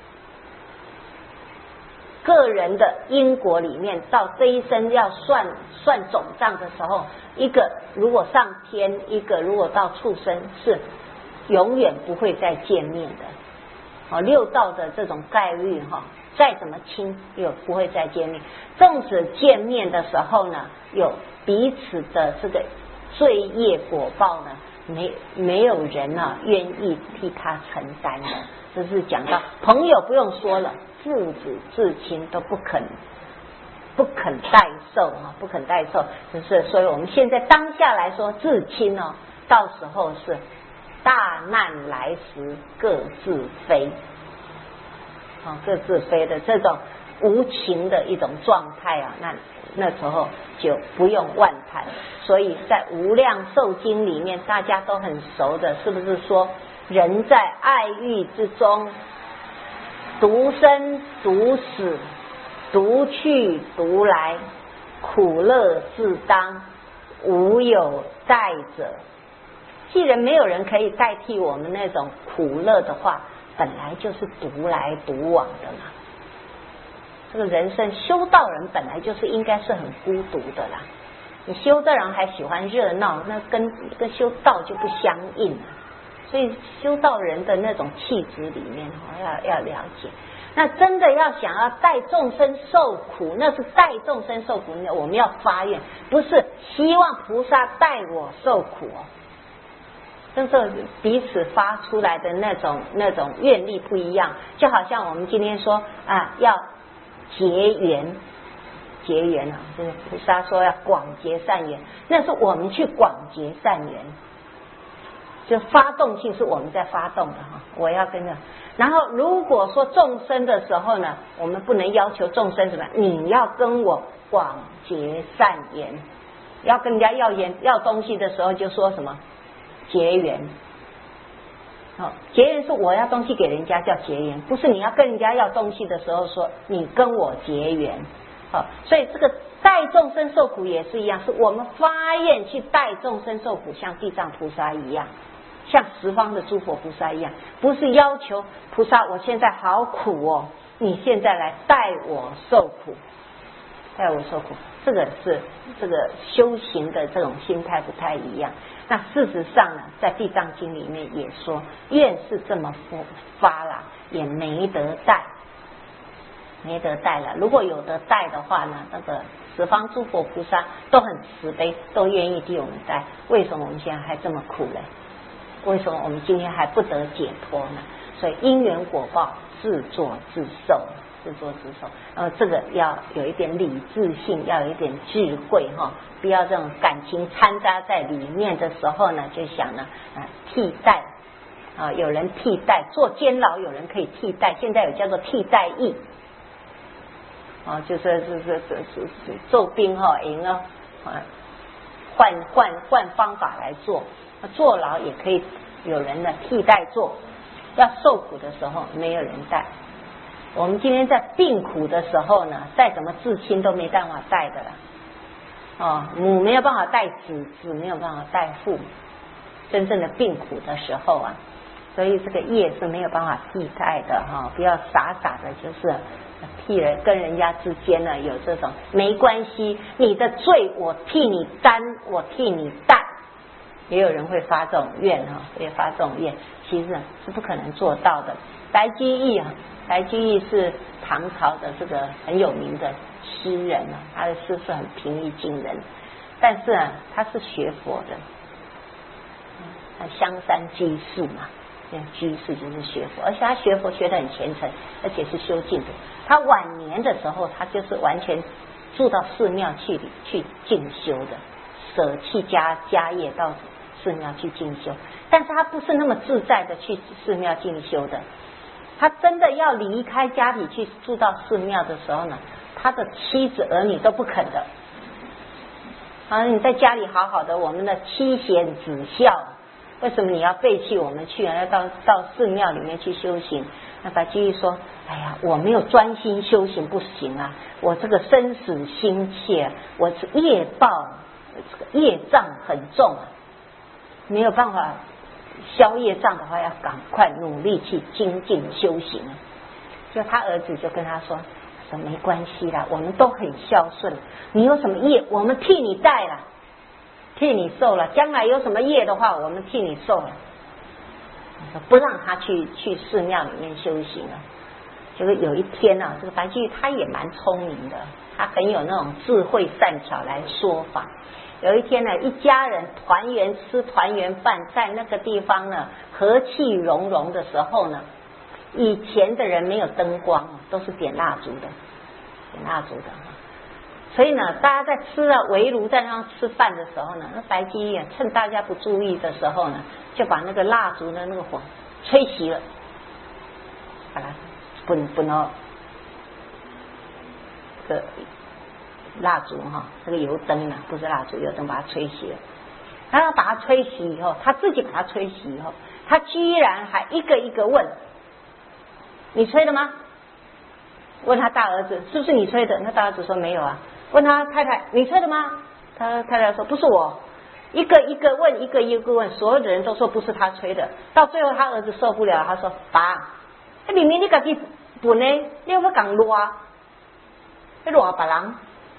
Speaker 1: 个人的因果里面，到这一生要算算总账的时候，一个如果上天，一个如果到畜生，是永远不会再见面的。哦，六道的这种概率哈， 再怎么亲又不会再见面。纵使见面的时候呢，有彼此的这个罪业果报呢，没没有人啊愿意替他承担的。这是讲到朋友不用说了，父子至亲都不肯不肯代受啊，不肯代受。就是所以我们现在当下来说至亲哦，到时候是大难来时各自飞啊，各自飞的这种无情的一种状态啊，那那时候就不用万谈。所以在无量寿经里面大家都很熟的，是不是说人在爱欲之中，独生独死，独去独来，苦乐自当，无有代者。既然没有人可以代替我们那种苦乐的话，本来就是独来独往的嘛。这个人生修道人本来就是应该是很孤独的啦。你修道人还喜欢热闹，那跟跟修道就不相应了。所以修道人的那种气质里面要要了解。那真的要想要带众生受苦，那是带众生受苦，我们要发愿，不是希望菩萨带我受苦哦。就是彼此发出来的那种那种愿力不一样，就好像我们今天说啊，要结缘，结缘啊，就是菩萨说要广结善缘，那是我们去广结善缘，就发动性是我们在发动的哈。我要跟着，然后如果说众生的时候呢，我们不能要求众生什么，你要跟我广结善缘，要跟人家要缘要东西的时候就说什么结缘。好，结缘是我要东西给人家叫结缘，不是你要跟人家要东西的时候说你跟我结缘。好，所以这个带众生受苦也是一样，是我们发愿去带众生受苦，像地藏菩萨一样，像十方的诸佛菩萨一样，不是要求菩萨我现在好苦哦，你现在来带我受苦，带我受苦，这个是这个修行的这种心态不太一样。那事实上呢，在地藏经里面也说，愿是这么发啦，也没得带，没得带了。如果有得带的话呢，那个十方诸佛菩萨都很慈悲，都愿意替我们带。为什么我们现在还这么苦呢？为什么我们今天还不得解脱呢？所以因缘果报，自作自受，自作自受。呃，这个要有一点理智性，要有一点智慧哈，不要这种感情掺杂在里面的时候呢，就想呢啊替代啊，有人替代做监牢，有人可以替代，现在有叫做替代役啊，就是是是是是揍兵哈赢啊，换换换方法来做。坐牢也可以有人呢替代做，要受苦的时候没有人带。我们今天在病苦的时候呢，再怎么至亲都没办法带的了。哦，母没有办法带子，子没有办法带父。真正的病苦的时候啊，所以这个业是没有办法替代的哈、哦，不要傻傻的，就是替人跟人家之间呢有这种没关系，你的罪我替你担，我替你担。也有人会发这种愿哈，会发这种愿，其实是不可能做到的。白居易啊，白居易是唐朝的这个很有名的诗人啊，他的诗是很平易近人，但是啊，他是学佛的，他香山居士嘛，居士就是学佛，而且他学佛学得很虔诚，而且是修净土。他晚年的时候，他就是完全住到寺庙去去进修的，舍弃家家业到寺庙去进修，但是他不是那么自在的去寺庙进修的，他真的要离开家里去住到寺庙的时候呢，他的妻子儿女都不肯的。啊，你在家里好好的，我们的妻贤子孝，为什么你要背弃我们去，要到到寺庙里面去修行？那白居易说：“哎呀，我没有专心修行不行啊，我这个生死心切，我是业报，这个业障很重啊。”没有办法消业障的话，要赶快努力去精进修行。就他儿子就跟他说：“说没关系啦，我们都很孝顺，你有什么业，我们替你带了，替你受了。将来有什么业的话，我们替你受了。”不让他去去寺庙里面修行了。 结果有一天啊，这个白居易他也蛮聪明的，他很有那种智慧善巧来说法。有一天呢，一家人团圆吃团圆饭，在那个地方呢和气融融的时候呢，以前的人没有灯光，都是点蜡烛的，点蜡烛的。所以呢，大家在吃了围炉在那上吃饭的时候呢，那白居易啊，趁大家不注意的时候呢，就把那个蜡烛的那个火吹熄了，把它滚滚到这个蜡烛哈，这个油灯呢，不是蜡烛，油灯把它吹熄了。然后把它吹熄以后，他自己把它吹熄以后，他居然还一个一个问：“你吹的吗？”问他大儿子：“是不是你吹的？”那大儿子说：“没有啊。”问他太太：“你吹的吗？”他太太说：“不是我。”一个一个问，一个一个问，所有的人都说不是他吹的。到最后，他儿子受不了，他说：“爸，那明明你自己本呢，你有没有讲乱？你乱别人。”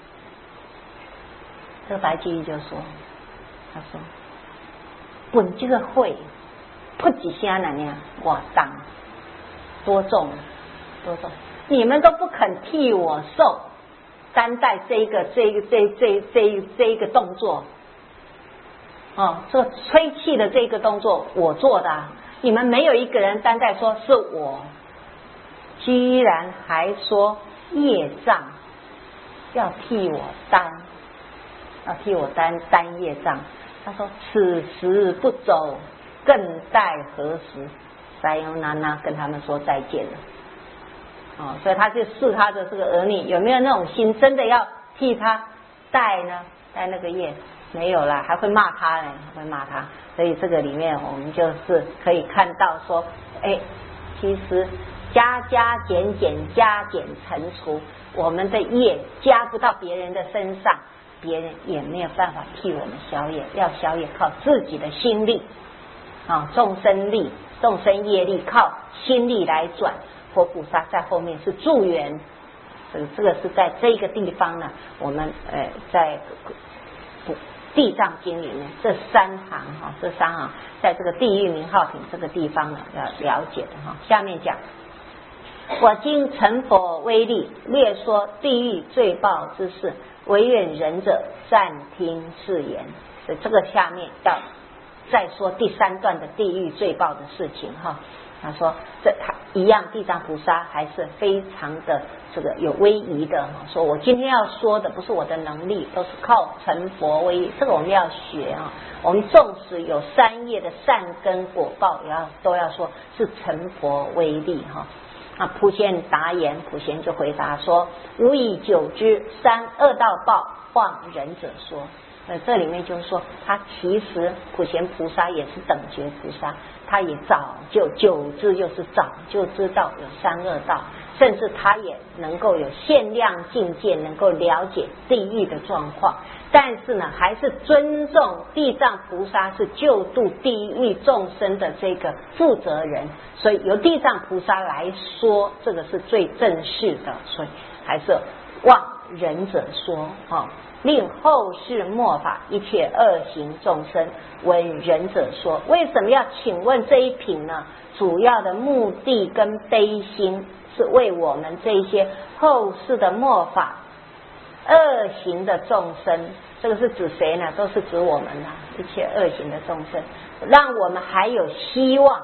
Speaker 1: 这个白居易就说：“他说，本这个会扑几下呢？呢，我当多重多重，你们都不肯替我受。”担待这个这个这这这这一个动作，哦，这个吹气的这个动作我做的，啊，你们没有一个人担待说是我，居然还说业障要替我担，要替我担担业障。他说此时不走，更待何时？塞尤娜娜跟他们说再见了。哦，所以他就试他的这个儿女有没有那种心，真的要替他带呢？带那个业没有啦，还会骂他呢，还会骂他。所以这个里面我们就是可以看到说，哎，其实加加减减，加减乘除，我们的业加不到别人的身上，别人也没有办法替我们消业，要消业靠自己的心力啊，众生力、众生业力靠心力来转。佛菩萨在后面是助缘，这个这个是在这个地方呢，我们呃在地藏经里面这三行哈，这三行在这个地狱名号品这个地方呢要了解的哈。下面讲，我今成佛威力，略说地狱罪报之事，唯愿仁者暂听是言。所以这个下面要再说第三段的地狱罪报的事情哈。他说这他一样，地藏菩萨还是非常的这个有威仪的。说我今天要说的不是我的能力，都是靠成佛威力，这个我们要学啊。我们纵使有三业的善根果报，也要都要说是成佛威力哈。啊，普贤答言，普贤就回答说：吾以久之，三恶道报，望仁者说。呃，这里面就是说，他其实普贤菩萨也是等觉菩萨，他也早就久知，就是早就知道有三恶道，甚至他也能够有限量境界，能够了解地狱的状况。但是呢，还是尊重地藏菩萨是救度地狱众生的这个负责人，所以由地藏菩萨来说，这个是最正式的，所以还是望仁者说啊。哦，令后世末法一切恶行众生闻仁者说。为什么要请问这一品呢？主要的目的跟悲心是为我们这些后世的末法恶行的众生，这个是指谁呢？都是指我们啊，一切恶行的众生，让我们还有希望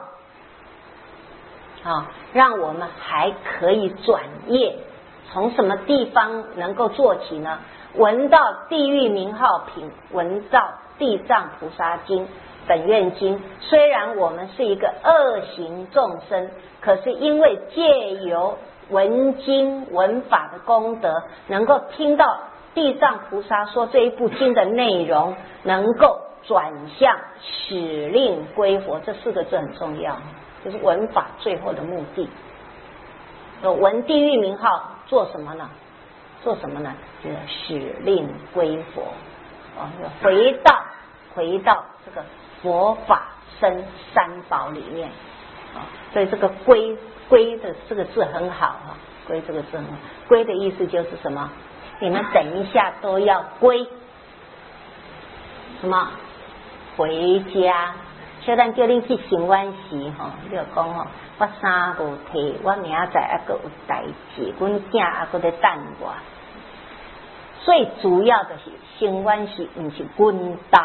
Speaker 1: 啊，让我们还可以转业。从什么地方能够做起呢？闻到地狱名号品，闻到地藏菩萨经、本愿经，虽然我们是一个恶行众生，可是因为借由闻经闻法的功德，能够听到地藏菩萨说这一部经的内容，能够转向使令归佛，这四个字很重要，就是闻法最后的目的。闻地狱名号做什么呢？做什么呢？就是使令归佛，啊，回到回到这个佛法僧三宝里面啊。所以这个归归的这个字很好啊，归这个字很好。归的意思就是什么？你们等一下都要归什么？回家小咱叫恁去行冤时吼，你就讲吼，我衫无摕，我明仔载还阁有代志，阮囝还阁在等我。最主要的是行冤时，不是阮兜，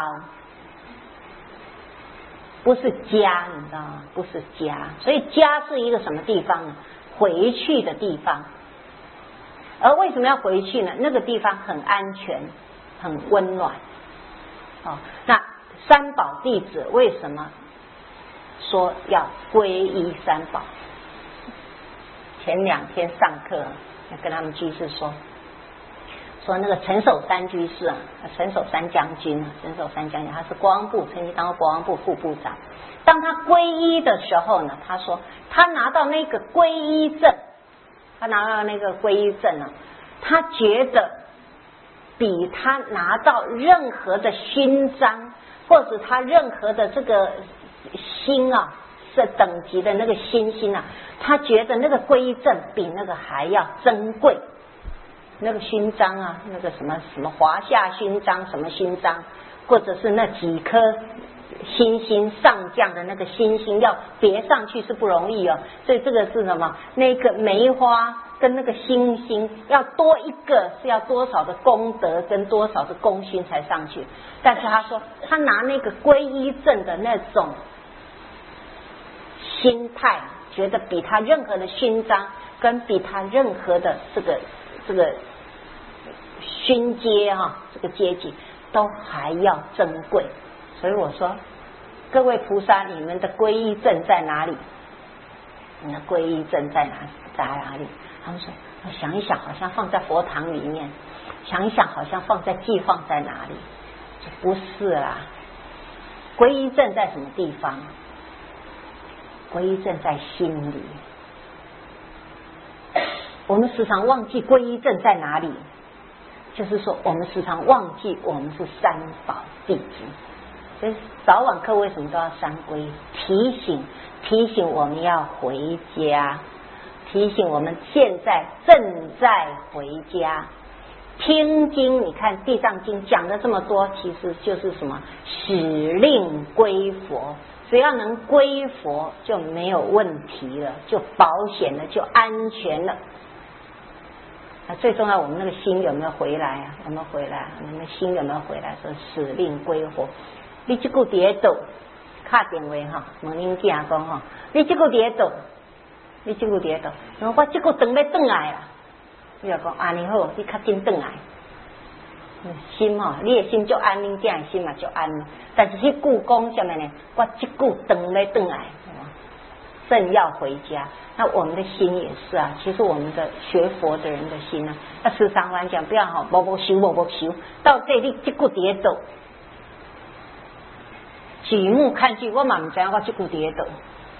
Speaker 1: 不是家，你知道吗？不是家，所以家是一个什么地方呢？回去的地方。而为什么要回去呢？那个地方很安全，很温暖。哦，那三宝弟子为什么说要皈依三宝？前两天上课跟他们居士说，说那个陈守山居士啊，陈守山将军，陈守山将军他是国防部，曾经当过国防部副部长。当他皈依的时候呢，他说他拿到那个皈依证，他拿到那个皈依证呢，他觉得比他拿到任何的勋章，或者他任何的这个星啊，是等级的那个星星啊，他觉得那个皈依证比那个还要珍贵。那个勋章啊，那个什么什么华夏勋章，什么勋章，或者是那几颗星星上将的那个星星，要别上去是不容易哦。所以这个是什么？那个梅花跟那个星星要多一个，是要多少的功德跟多少的功勋才上去。但是他说，他拿那个皈依证的那种心态，觉得比他任何的勋章跟比他任何的这个这个勋阶哈、啊，这个阶级都还要珍贵。所以我说，各位菩萨，你们的皈依证在哪里？你的皈依证在哪在哪里？他们说，我想一想，好像放在佛堂里面；想一想，好像放在寄放在哪里？不是啦，皈依证在什么地方？皈依证在心里。我们时常忘记皈依证在哪里，就是说我们时常忘记我们是三宝弟子。所以早晚课为什么都要三皈？提醒提醒我们要回家，提醒我们现在正在回家。听经，你看地藏经讲了这么多，其实就是什么？使令归佛。只要能归佛，就没有问题了，就保险了，就安全了。啊，最重要，我们那个心有没有回来啊？有没有回来？我们的心有没有回来？说使令归佛。你这个伫倒，打电话哈，问恁囝讲哈，你这个伫倒，你这个伫倒，我这个等要转来啦。你就讲安尼好，你较紧转来。心哈，你的心就安，恁囝的心嘛就安。但是迄句讲什么呢？我这句等要转来，正要回家。那我们的心也是啊，其实我们的学佛的人的心呢、啊，那时常来讲，不要好，无无修，无无修，到这里这句伫倒。举目看去，我嘛不知道我这股跌倒。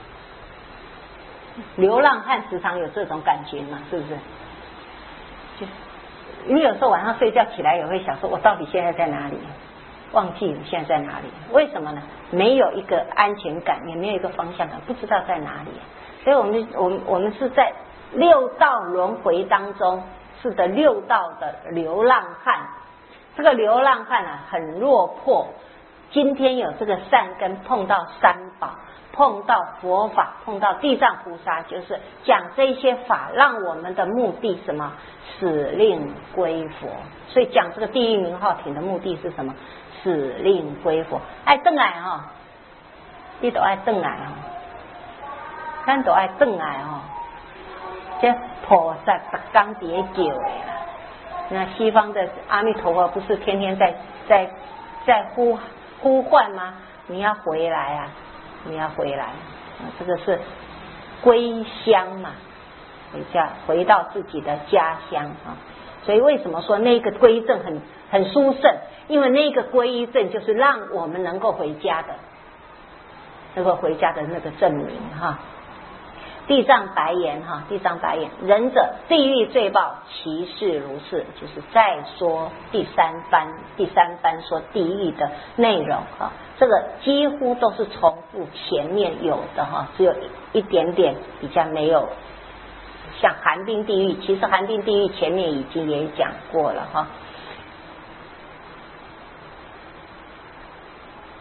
Speaker 1: 流浪汉时常有这种感觉嘛，是不是？就你有时候晚上睡觉起来也会想说，我到底现在在哪里？忘记现在在哪里？为什么呢？没有一个安全感，也没有一个方向感，不知道在哪里。所以我们我们我们是在六道轮回当中，是的六道的流浪汉。这个流浪汉啊，很落魄。今天有这个善根，碰到三宝，碰到佛法，碰到地藏菩萨，就是讲这些法，让我们的目的什么？使令归佛。所以讲这个地狱名号品的目的是什么？使令归佛。爱转来哈，你都爱转来哈，咱都爱转来哈。这菩萨逐天在叫的啦。那西方的阿弥陀佛不是天天在在在呼呼唤吗？你要回来啊！你要回来，这个是归乡嘛，回家回到自己的家乡啊。所以为什么说那个皈依证很很殊胜？因为那个皈依证就是让我们能够回家的，能够回家的那个证明哈。地藏白言哈，地藏白言，仁者地狱罪报，其事如是，就是再说第三番，第三番说地狱的内容哈，这个几乎都是重复前面有的哈，只有一点点比较没有，像寒冰地狱，其实寒冰地狱前面已经也讲过了哈。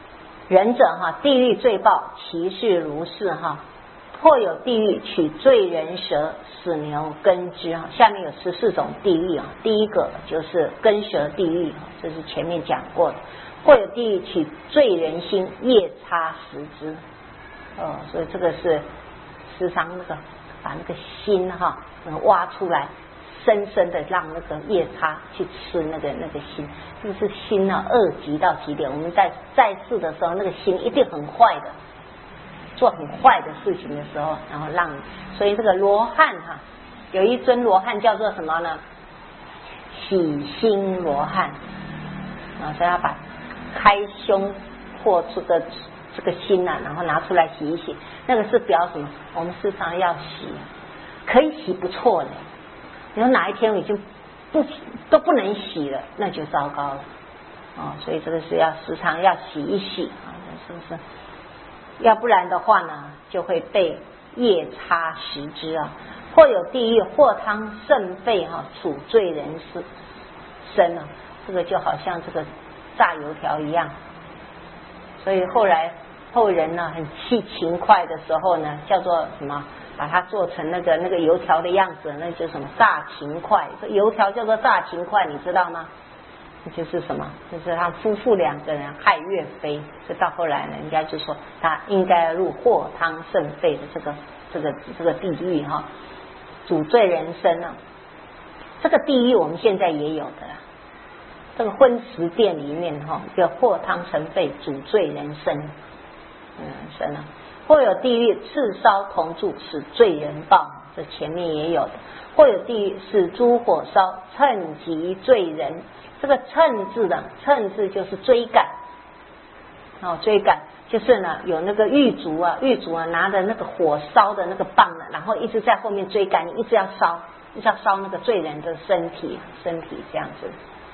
Speaker 1: 仁者哈，地狱罪报其事如是哈。或有地狱取罪人蛇、死牛根之哈，下面有十四种地狱啊。第一个就是根蛇地狱，这是前面讲过的。或有地狱取罪人心，夜叉食之。哦，所以这个是时常那个把那个心哈挖出来，深深的让那个夜叉去吃那个那个心，就是心啊恶极到极点。我们在在世的时候，那个心一定很坏的。做很坏的事情的时候，然后让，所以这个罗汉哈，有一尊罗汉叫做什么呢？喜心罗汉啊，所以要把开胸破出的这个心啊，然后拿出来洗一洗，那个是表什么？我们时常要洗，可以洗不错的。你说哪一天我已经不都不能洗了，那就糟糕了啊！所以这个是要时常要洗一洗啊，是不是？要不然的话呢，就会被夜叉食之啊。或有地狱或汤甚沸哈，处罪人身啊，这个就好像这个炸油条一样。所以后来后人呢很气勤快的时候呢，叫做什么？把它做成那个那个油条的样子，那就是什么炸勤快。这油条叫做炸勤快，你知道吗？就是什么？就是他夫妇两个人害岳飞，这到后来呢，人家就说他应该入或汤甚沸的这个这个这个地狱哈，主罪人身啊。这个地狱我们现在也有的啦，这个荤食店里面哈，叫或汤甚沸，主罪人身，嗯，身啊。或有地狱赤烧铜柱，使罪人报，这前面也有的。或有地狱使诸火烧，趁及罪人。这个趁字的趁字就是追赶，哦，追赶就是呢有那个狱卒啊，狱卒啊拿着那个火烧的那个棒呢，然后一直在后面追赶你，一直要烧，一直要烧那个罪人的身体，身体这样子。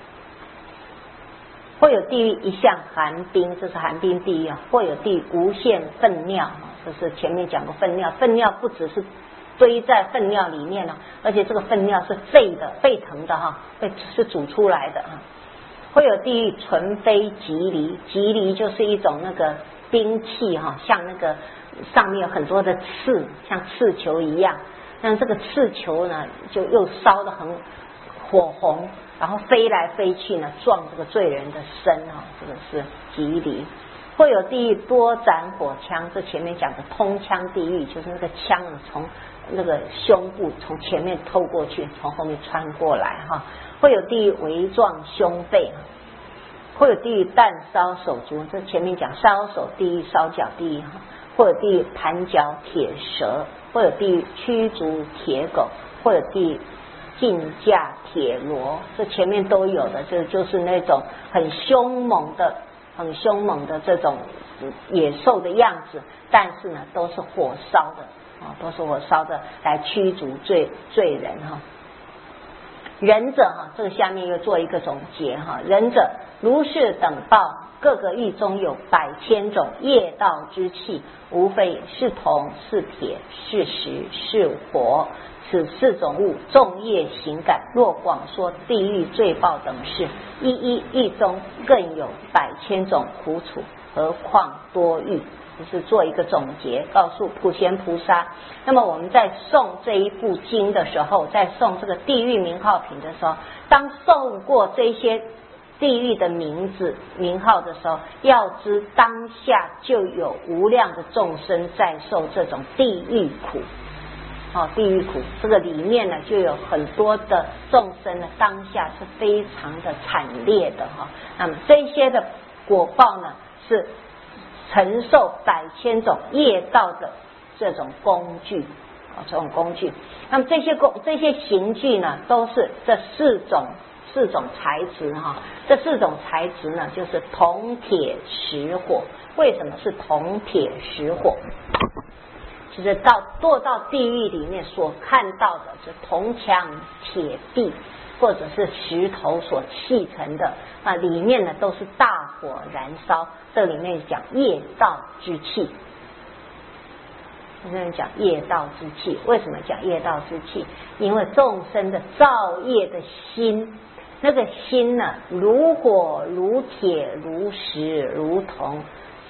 Speaker 1: 或有地狱一向寒冰，这是寒冰地狱啊。或有地狱无限粪尿，这是前面讲过粪尿，粪尿不只是堆在粪尿里面了，而且这个粪尿是沸的、沸腾的哈，被是煮出来的哈。会有地狱纯非棘藜，棘藜就是一种那个兵器哈，像那个上面有很多的刺，像刺球一样。但这个刺球呢，就又烧得很火红，然后飞来飞去呢，撞这个罪人的身啊，这个是棘藜。会有地狱多斩火枪，这前面讲的通枪地狱，就是那个枪从那个胸部从前面透过去，从后面穿过来哈。会有地狱围撞胸背，会有地狱弹烧手足，这前面讲烧手地狱、烧脚地狱哈。会有地狱盘脚铁蛇，会有地狱驱逐铁狗，会有地狱竞驾铁骡，这前面都有的，这就是那种很凶猛的。很凶猛的这种野兽的样子，但是呢都是火烧的啊，都是火烧的来驱逐罪罪人哈。仁者哈，这个下面又做一个总结哈。仁者如是等报，各个狱中有百千种业道之气，无非是铜是铁是石是火。此四种物众业行感，若广说地狱罪报等事，一一狱中更有百千种苦楚，何况多狱？就是做一个总结，告诉普贤菩萨。那么我们在诵这一部经的时候，在诵这个地狱名号品的时候，当诵过这些地狱的名字名号的时候，要知当下就有无量的众生在受这种地狱苦。哦，地狱苦这个里面呢，就有很多的众生呢，当下是非常的惨烈的哈。那么这些的果报呢，是承受百千种业道的这种工具啊，这种工具。那么这些工这些刑具呢，都是这四种四种材质哈。这四种材质呢，就是铜、铁、石、火。为什么是铜、铁、石、火？就是到堕到地狱里面所看到的，是铜墙铁壁或者是石头所砌成的啊，里面呢都是大火燃烧。这里面讲业道之气，这里讲业道之气。为什么讲业道之气？因为众生的造业的心，那个心呢，如火如铁如石如铜，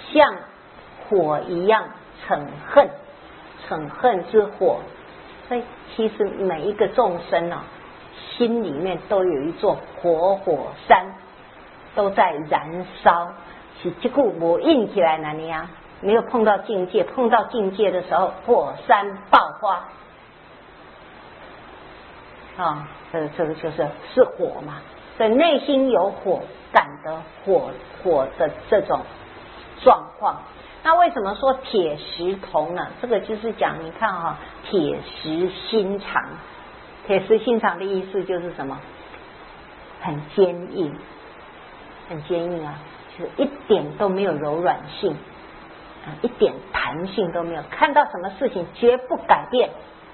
Speaker 1: 像火一样嗔恨，嗔恨之火。所以其实每一个众生啊，心里面都有一座活火山，都在燃烧。是这股我硬起来哪里啊？没有碰到境界，碰到境界的时候，火山爆发。啊，这个这个就是是火嘛。所以内心有火，感得火火的这种状况。那为什么说铁石铜呢？这个就是讲，你看哈、哦，铁石心肠。铁石心肠的意思就是什么？很坚硬，很坚硬啊，就是一点都没有柔软性，啊，一点弹性都没有。看到什么事情绝不改变，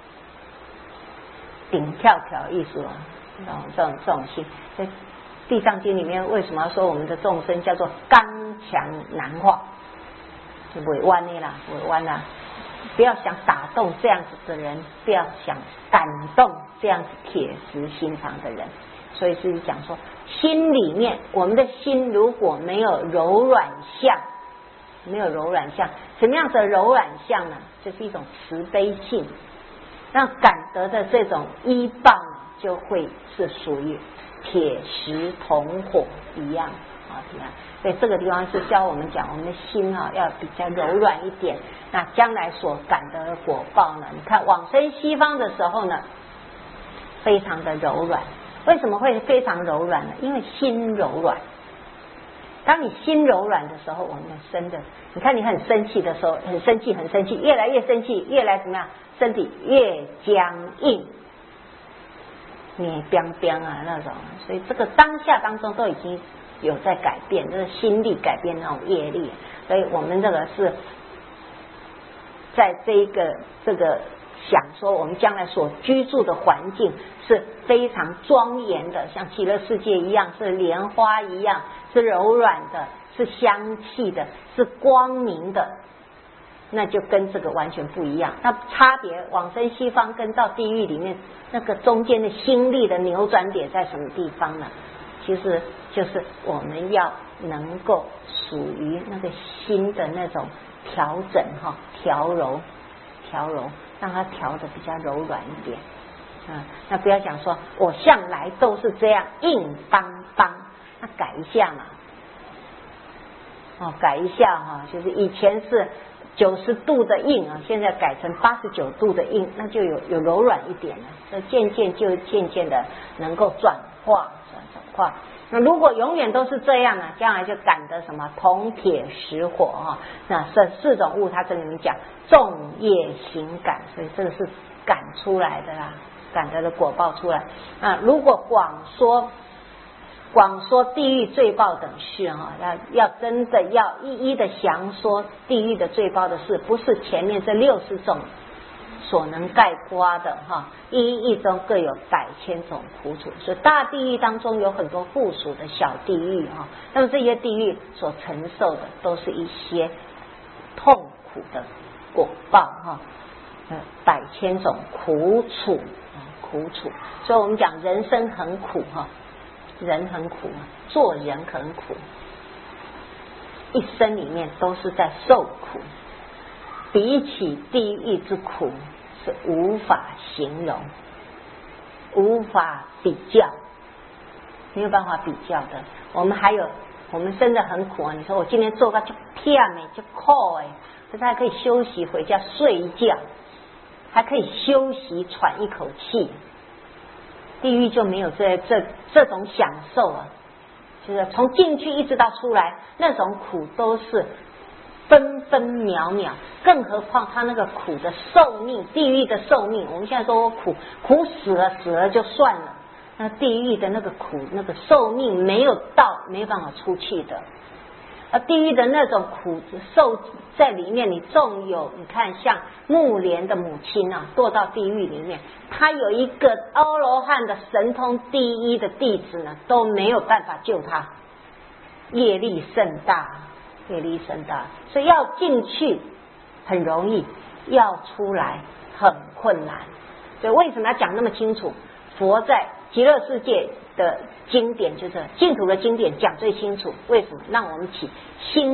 Speaker 1: 顶跳跳艺术啊，这种这种这种心。在《地藏经》里面，为什么要说我们的众生叫做刚强难化？委弯的啦，委弯啦，不要想打动这样子的人，不要想感动这样子铁石心肠的人。所以是讲说，心里面我们的心如果没有柔软相，没有柔软相，什么样的柔软相呢？就是一种慈悲性，让感得的这种依报就会是属于铁石铜火一样啊，一样。所以这个地方是教我们讲，我们的心啊要比较柔软一点。那将来所感得的果报呢？你看往生西方的时候呢，非常的柔软。为什么会非常柔软呢？因为心柔软。当你心柔软的时候，我们生的，你看你很生气的时候，很生气，很生气，越来越生气，越来怎么样？身体越僵硬，你冰冰啊那种。所以这个当下当中都已经有在改变，就是心力改变那种业力。所以我们这个是在这一个这个想说，我们将来所居住的环境是非常庄严的，像极乐世界一样，是莲花一样，是柔软的，是香气的，是光明的，那就跟这个完全不一样。那差别往生西方跟到地狱里面那个中间的心力的扭转点在什么地方呢？其实就是我们要能够属于那个心的那种调整哈，调柔调柔，让它调的比较柔软一点。嗯，那不要讲说我向来都是这样硬邦邦，那改一下嘛。哦，改一下哈，就是以前是九十度的硬啊，现在改成八十九度的硬，那就有有柔软一点了。所以渐渐就渐渐的能够转化转转化。那如果永远都是这样呢，将来就感得什么铜铁石火哈。那这四种物，它这里面讲众业行感，所以这个是感出来的啦，感得的果报出来。啊，如果广说广说地狱罪报等事哈，要要真的要一一的详说地狱的罪报的事，不是前面这六十种所能概括的哈，一一中各有百千种苦楚。所以大地狱当中有很多附属的小地狱哈，那么这些地狱所承受的都是一些痛苦的果报哈，百千种苦楚苦楚。所以我们讲人生很苦哈，人很苦，做人很苦，一生里面都是在受苦，比起地狱之苦是无法形容，无法比较，没有办法比较的。我们还有，我们真的很苦啊！你说我今天做个就偏哎，就苦哎，可是还可以休息回家睡一觉，还可以休息喘一口气。地狱就没有这这这种享受啊，就是从进去一直到出来，那种苦都是分分秒秒，更何况他那个苦的寿命，地狱的寿命，我们现在说苦苦死了死了就算了，那地狱的那个苦那个寿命没有到，没办法出去的。而地狱的那种苦受在里面，你纵有你看像木莲的母亲啊，堕到地狱里面，他有一个阿罗汉的神通第一的弟子呢，都没有办法救他，业力甚大，业力甚大，所以要进去很容易，要出来很困难。所以为什么要讲那么清楚？佛在极乐世界的经典，就是净土的经典讲最清楚。为什么？让我们起心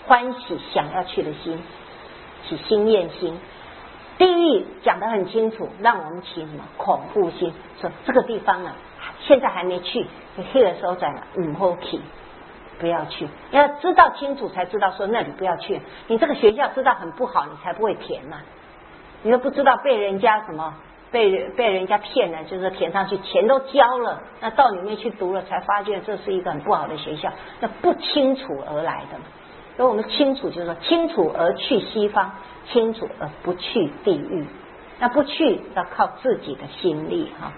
Speaker 1: 欢喜想要去的心，起心厌心。地狱讲得很清楚，让我们起什么恐怖心，说这个地方呢现在还没去，你去的时候在唔好去，不要去，要知道清楚才知道说那里不要去。你这个学校知道很不好，你才不会填嘛。你都不知道被人家什么被被人家骗了，就是填上去，钱都交了，那到里面去读了，才发现这是一个很不好的学校，那不清楚而来的。所以我们清楚就是说，清楚而去西方，清楚而不去地狱。那不去要靠自己的心力哈。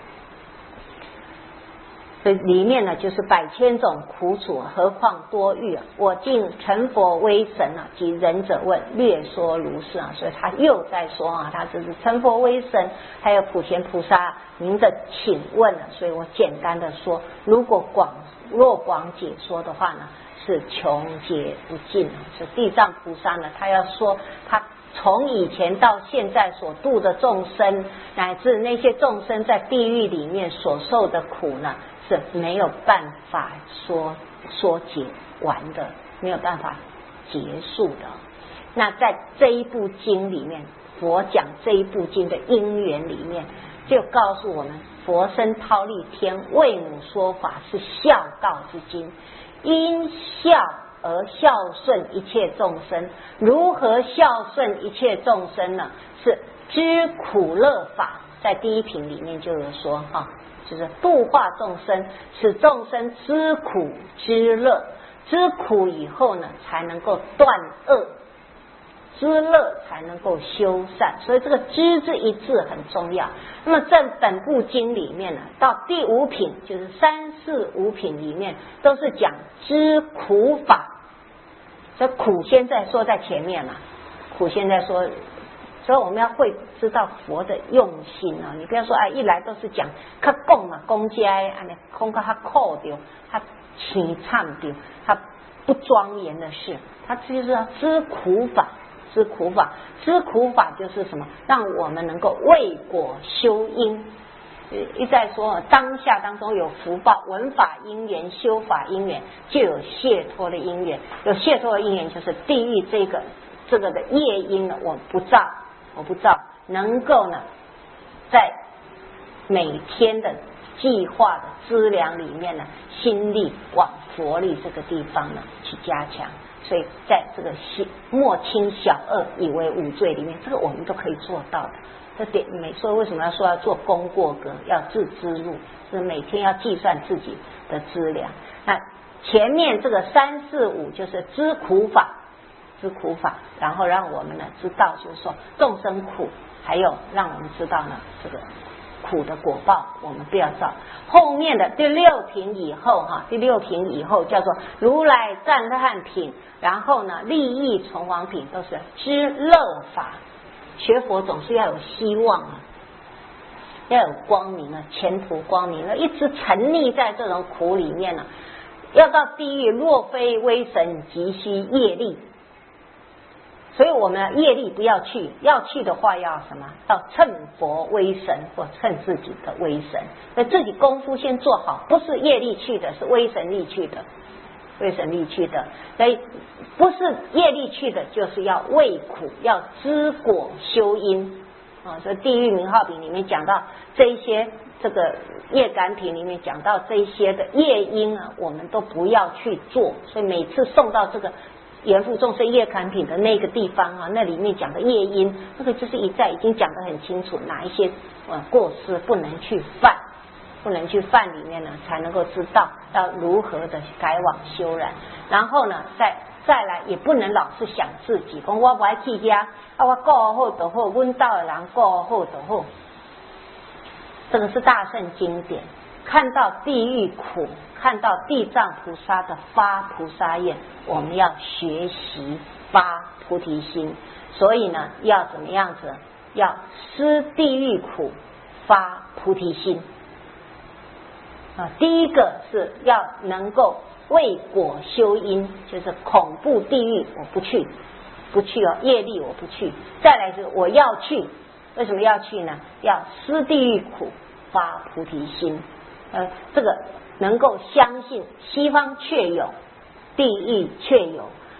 Speaker 1: 所以里面呢就是百千种苦楚，何况多欲啊！我敬成佛威神啊，及仁者问，略说如是啊。所以他又在说啊，他这是成佛威神，还有普贤菩萨您的请问啊。所以我简单的说，如果广若广解说的话呢，是穷解不尽啊。所以地藏菩萨呢，他要说他从以前到现在所度的众生，乃至那些众生在地狱里面所受的苦呢，是没有办法说说解完的，没有办法结束的。那在这一部经里面，佛讲这一部经的因缘里面，就告诉我们，佛生忉利天为母说法，是孝道之经，因孝而孝顺一切众生。如何孝顺一切众生呢？是知苦乐法，在第一品里面就有说哈，就是度化众生，使众生知苦知乐，知苦以后呢，才能够断恶，知乐才能够修善。所以这个知这一字很重要。那么在本部经里面呢，到第五品，就是三四五品里面，都是讲知苦法。这苦现在说在前面嘛，苦现在说，所以我们要会知道佛的用心啊！你不要说啊，一来都是讲他供嘛，公家啊，你空个他扣掉，他凄惨掉，他不庄严的事，他就是要知苦法，知苦法，知苦法就是什么？让我们能够为果修因。一再说当下当中有福报，闻法因缘，修法因缘，就有解脱的因缘。有解脱的因缘，就是地狱这个这个的业因呢，我不造，我不造，能够呢，在每天的计划的资粮里面呢，心力往佛力这个地方呢去加强。所以在这个莫轻小恶以为无罪里面，这个我们都可以做到的。这点没说为什么要说要做功过格，要自知路，是每天要计算自己的资粮。那前面这个三四五就是知苦法，知苦法，然后让我们呢知道，就是说众生苦，还有让我们知道呢这个苦的果报，我们不要造。后面的第六品以后哈，第六品以后叫做如来赞叹品，然后呢利益存亡品都是知乐法。学佛总是要有希望啊，要有光明啊，前途光明啊，一直沉溺在这种苦里面呢、啊，要到地狱，若非威神，急需业力。所以我们业力不要去，要去的话要什么？要趁佛威神或趁自己的威神，所以自己功夫先做好，不是业力去的，是威神力去的。为神力去的，所以不是业力去的，就是要为苦，要知果修因啊。所以地狱名号品里面讲到这一些，这个业感品里面讲到这一些的业因啊，我们都不要去做。所以每次送到这个严复众生业感品的那个地方啊，那里面讲的业因，那个就是一再已经讲得很清楚，哪一些呃过失不能去犯。不能去犯里面呢，才能够知道要如何的改往修染。然后呢，再再来也不能老是想自己，讲我不爱去家啊，我过好就好，阮道的人过好就好。这个是大圣经典，看到地狱苦，看到地藏菩萨的发菩萨愿，我们要学习发菩提心。所以呢，要怎么样子？要思地狱苦，发菩提心。啊，第一个是要能够为果修因，就是恐怖地狱我不去，不去哦，业力我不去。再来是我要去，为什么要去呢？要思地狱苦，发菩提心。呃，这个能够相信西方确有，地狱确有，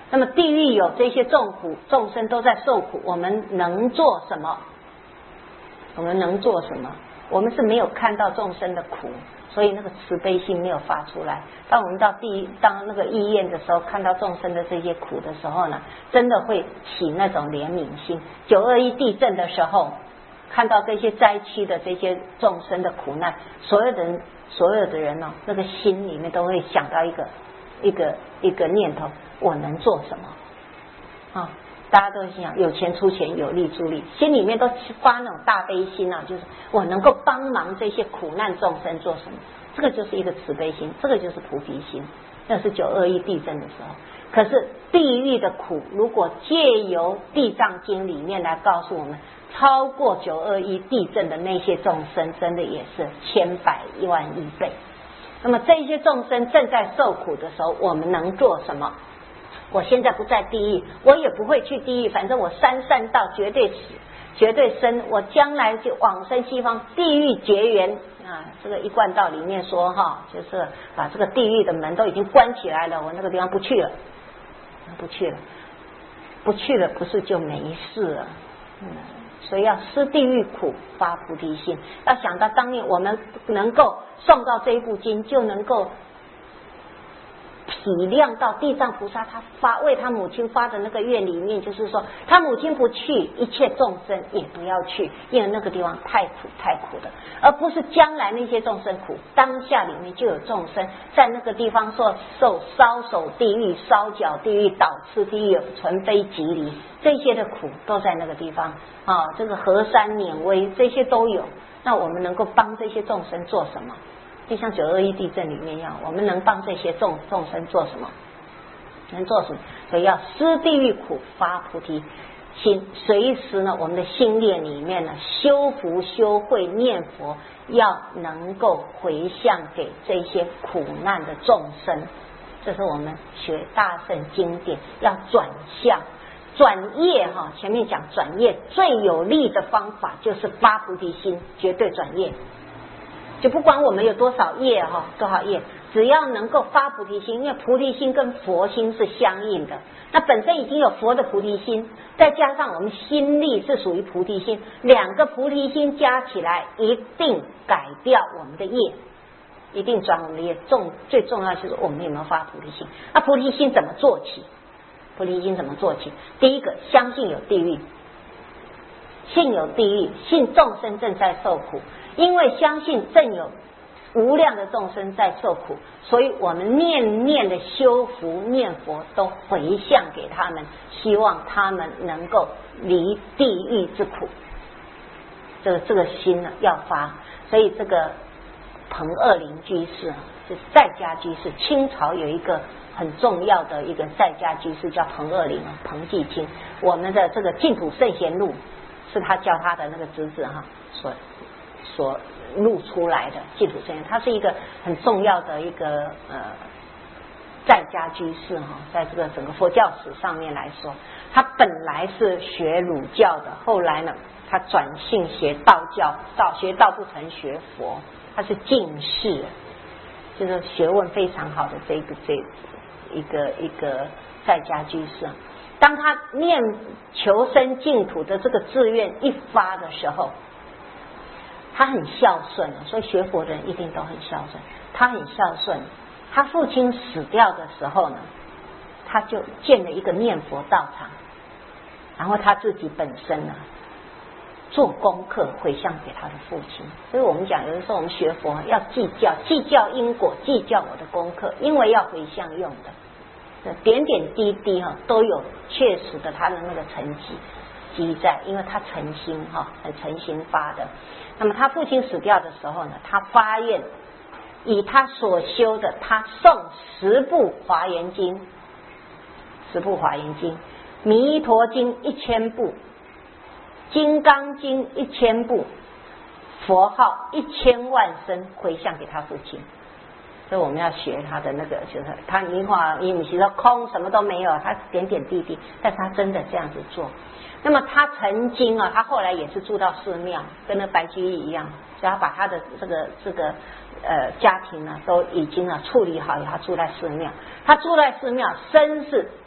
Speaker 1: 那么地狱有这些众苦，众生都在受苦，我们能做什么？我们能做什么？我们是没有看到众生的苦，所以那个慈悲心没有发出来。当我们到地当那个医院的时候，看到众生的这些苦的时候呢，真的会起那种怜悯心。九二一地震的时候，看到这些灾区的这些众生的苦难，所有的人所有的人呢、哦，那个心里面都会想到一个一个一个念头：我能做什么？啊，大家都会想有钱出钱，有力出力，心里面都发那种大悲心啊，就是我能够帮忙这些苦难众生做什么？这个就是一个慈悲心，这个就是菩提心。那是九二一地震的时候。可是地狱的苦，如果借由地藏经里面来告诉我们，超过九二一地震的那些众生，真的也是千百万亿倍。那么这些众生正在受苦的时候，我们能做什么？我现在不在地狱，我也不会去地狱，反正我三善道绝对死，绝对生，我将来就往生西方，地狱结缘啊！这个一贯道里面说哈，就是把这个地狱的门都已经关起来了，我那个地方不去了，不去了，不去了，不是就没事了？嗯，所以要思地狱苦，发菩提心，要想到当年我们能够诵到这一部经，就能够体谅到地藏菩萨他发为他母亲发的那个愿里面，就是说他母亲不去，一切众生也不要去，因为那个地方太苦太苦了，而不是将来那些众生苦，当下里面就有众生在那个地方说受烧手地狱、烧脚地狱、倒刺地狱、存非即离，这些的苦都在那个地方啊，这个河山碾威这些都有。那我们能够帮这些众生做什么？就像九二一地震里面一样，我们能帮这些众众生做什么？能做什么？所以要思地狱苦，发菩提心。随时呢，我们的心念里面呢，修福修慧念佛，要能够回向给这些苦难的众生。这是我们学大乘经典要转向。转业哈，前面讲转业最有力的方法就是发菩提心，绝对转业。就不管我们有多少业哈，多少业，只要能够发菩提心，因为菩提心跟佛心是相应的。那本身已经有佛的菩提心，再加上我们心力是属于菩提心，两个菩提心加起来，一定改掉我们的业，一定转我们的业。重最重要就是我们有没有发菩提心。那菩提心怎么做起？菩提心怎么做起？第一个，相信有地狱，信有地狱，信众生正在受苦。因为相信正有无量的众生在受苦，所以我们念念的修福念佛都回向给他们，希望他们能够离地狱之苦。这个这个心呢要发，所以这个彭二林居士是在家居士，清朝有一个很重要的一个在家居士叫彭二林啊，彭继清。我们的这个净土圣贤录是他教他的那个侄子哈所。所录出来的净土圣贤，他是一个很重要的一个呃在家居士哈，在这个整个佛教史上面来说，他本来是学儒教的，后来呢，他转性学道教，道学道不成学佛，他是进士，就是学问非常好的这个这一个一个在家居士。当他念求生净土的这个志愿一发的时候，他很孝顺，所以学佛的人一定都很孝顺。他很孝顺，他父亲死掉的时候呢，他就建了一个念佛道场，然后他自己本身呢做功课回向给他的父亲。所以我们讲，有的时候我们学佛要计较，计较因果，计较我的功课，因为要回向用的，点点滴滴哈都有确实的他的那个成绩积在，因为他诚心哈，很诚心发的。那么他父亲死掉的时候呢，他发愿以他所修的，他诵十部华严经，十部华严经，弥陀经一千部，金刚经一千部，佛号一千万声回向给他父亲。所以我们要学他的那个，就是他一话一你说空什么都没有，他点点滴滴，但是他真的这样子做。那么他曾经啊，他后来也是住到寺庙，跟那白居易一样，所以他把他的这个这个呃家庭呢都已经啊处理好，他住在寺庙。他住在寺庙，身是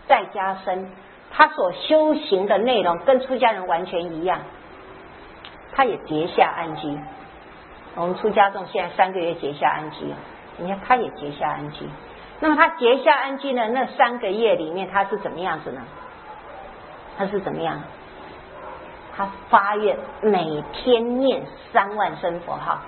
Speaker 1: 在家生，他所修行的内容跟出家人完全一样，他也结下安居。我们出家众现在三个月结下安居，你看他也结下安居。那么他结下安居呢，那三个月里面他是怎么样子呢？他是怎么样？他发愿每天念三万声佛号。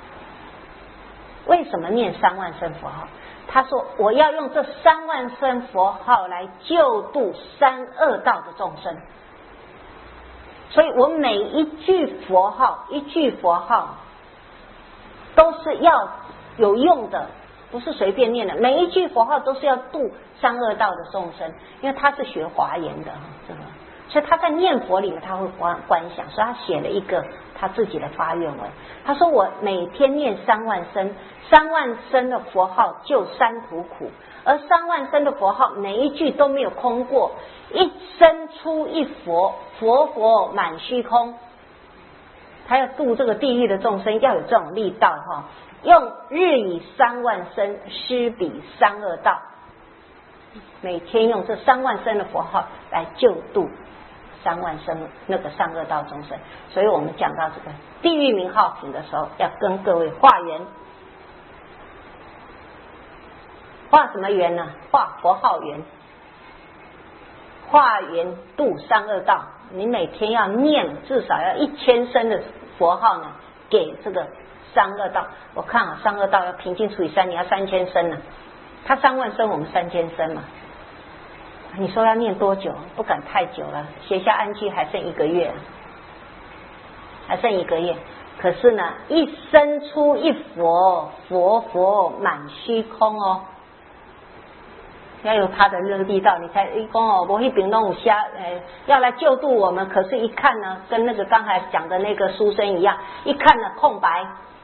Speaker 1: 为什么念三万声佛号？他说我要用这三万声佛号来救度三恶道的众生，所以我每一句佛号一句佛号都是要有用的，不是随便念的，每一句佛号都是要度三恶道的众生。因为他是学华严的这个，所以他在念佛里面他会观观想，所以他写了一个他自己的发愿文。他说我每天念三万声，三万声的佛号救三途苦，而三万声的佛号每一句都没有空过，一声出一佛，佛佛满虚空。他要度这个地狱的众生，要有这种力道哈，用日以三万声施彼三恶道，每天用这三万声的佛号来救度三万声那个三恶道众生。所以我们讲到这个地狱名号品的时候，要跟各位化缘。化什么缘呢？化佛号缘，化缘度三恶道。你每天要念至少要一千声的佛号呢，给这个三恶道。我看啊，三恶道要平均除以三，你要三千声呢。他三万声，我们三千声嘛。你说要念多久？不敢太久了，写下安居还剩一个月，还剩一个月。可是呢，一生出一佛，佛佛满虚空哦。要有他的那个力道，你才一讲哦，我一饼弄瞎，呃，要来救度我们。可是，一看呢，跟那个刚才讲的那个书生一样，一看呢，空白，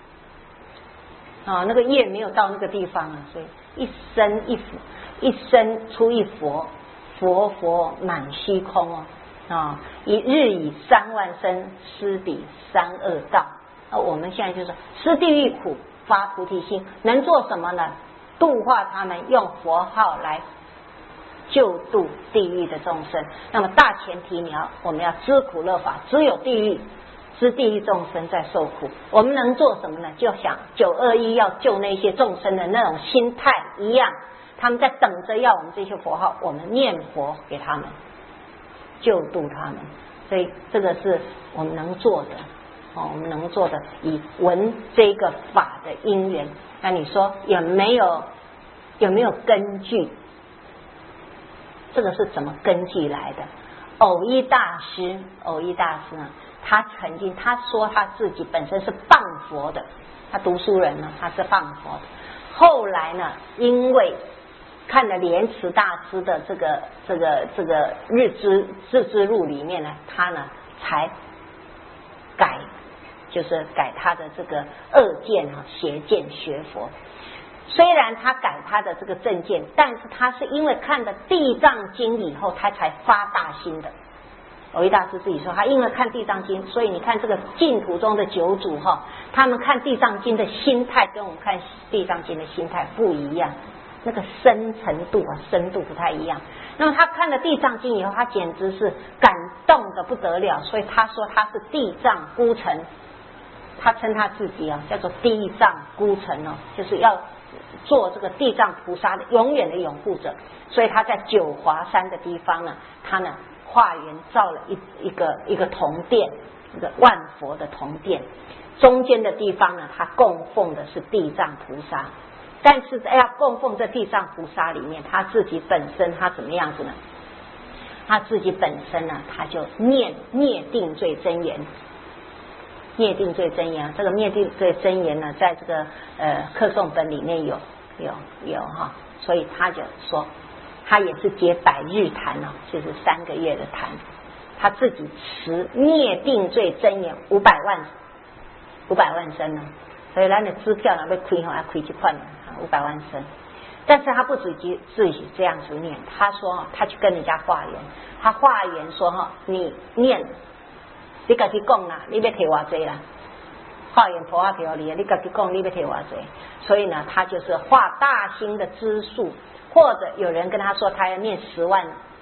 Speaker 1: 啊，那个业没有到那个地方啊，所以一生一佛，一生出一佛，佛佛满虚空哦，啊，一日以三万声施彼三恶道。啊，我们现在就是施地狱苦，发菩提心，能做什么呢？度化他们，用佛号来救度地狱的众生。那么大前提你要我们要知苦乐法，只有地狱知地狱众生在受苦。我们能做什么呢？就想九二一要救那些众生的那种心态一样，他们在等着要我们这些佛号，我们念佛给他们，救度他们。所以这个是我们能做的哦，我们能做的，以闻这个法的因缘。那你说有没有有没有根据？这个是怎么根据来的？偶一大师，偶一大师呢，他曾经他说他自己本身是谤佛的，他读书人呢，他是谤佛的。后来呢，因为看了莲池大师的这个这个这个日知日知录里面呢，他呢才改。就是改他的这个恶见啊，邪见学佛。虽然他改他的这个正见，但是他是因为看了地藏经以后，他才发大心的。藕益大师自己说，他因为看地藏经，所以你看这个净土中的九祖哈，他们看地藏经的心态跟我们看地藏经的心态不一样，那个深程度啊，深度不太一样。那么他看了地藏经以后，他简直是感动的不得了，所以他说他是地藏孤臣。他称他自己啊叫做地藏孤臣哦，就是要做这个地藏菩萨的永远的拥护者。所以他在九华山的地方呢，他呢化缘造了一一个一个铜殿，一个万佛的铜殿，中间的地方呢，他供奉的是地藏菩萨。但是在要供奉这地藏菩萨里面，他自己本身他怎么样子呢？他自己本身呢，他就念灭定罪真言。灭定罪真言，这个灭定罪真言呢，在这个呃课诵本里面有有有哈，所以他就说，他也是结百日坛哦，就是三个月的坛，他自己持灭定罪真言五百万五百万声呢，所以咱的支票呢被亏哈，要亏几块呢，五百万声。但是他不止己自己这样子念，他说他去跟人家化缘，他化缘说哈，你念。你自己讲啦，你要摕偌济啦？化缘菩萨给你，你自己讲你要摕偌济？所以呢，他就是化大心的知数，或者有人跟他说他要念十万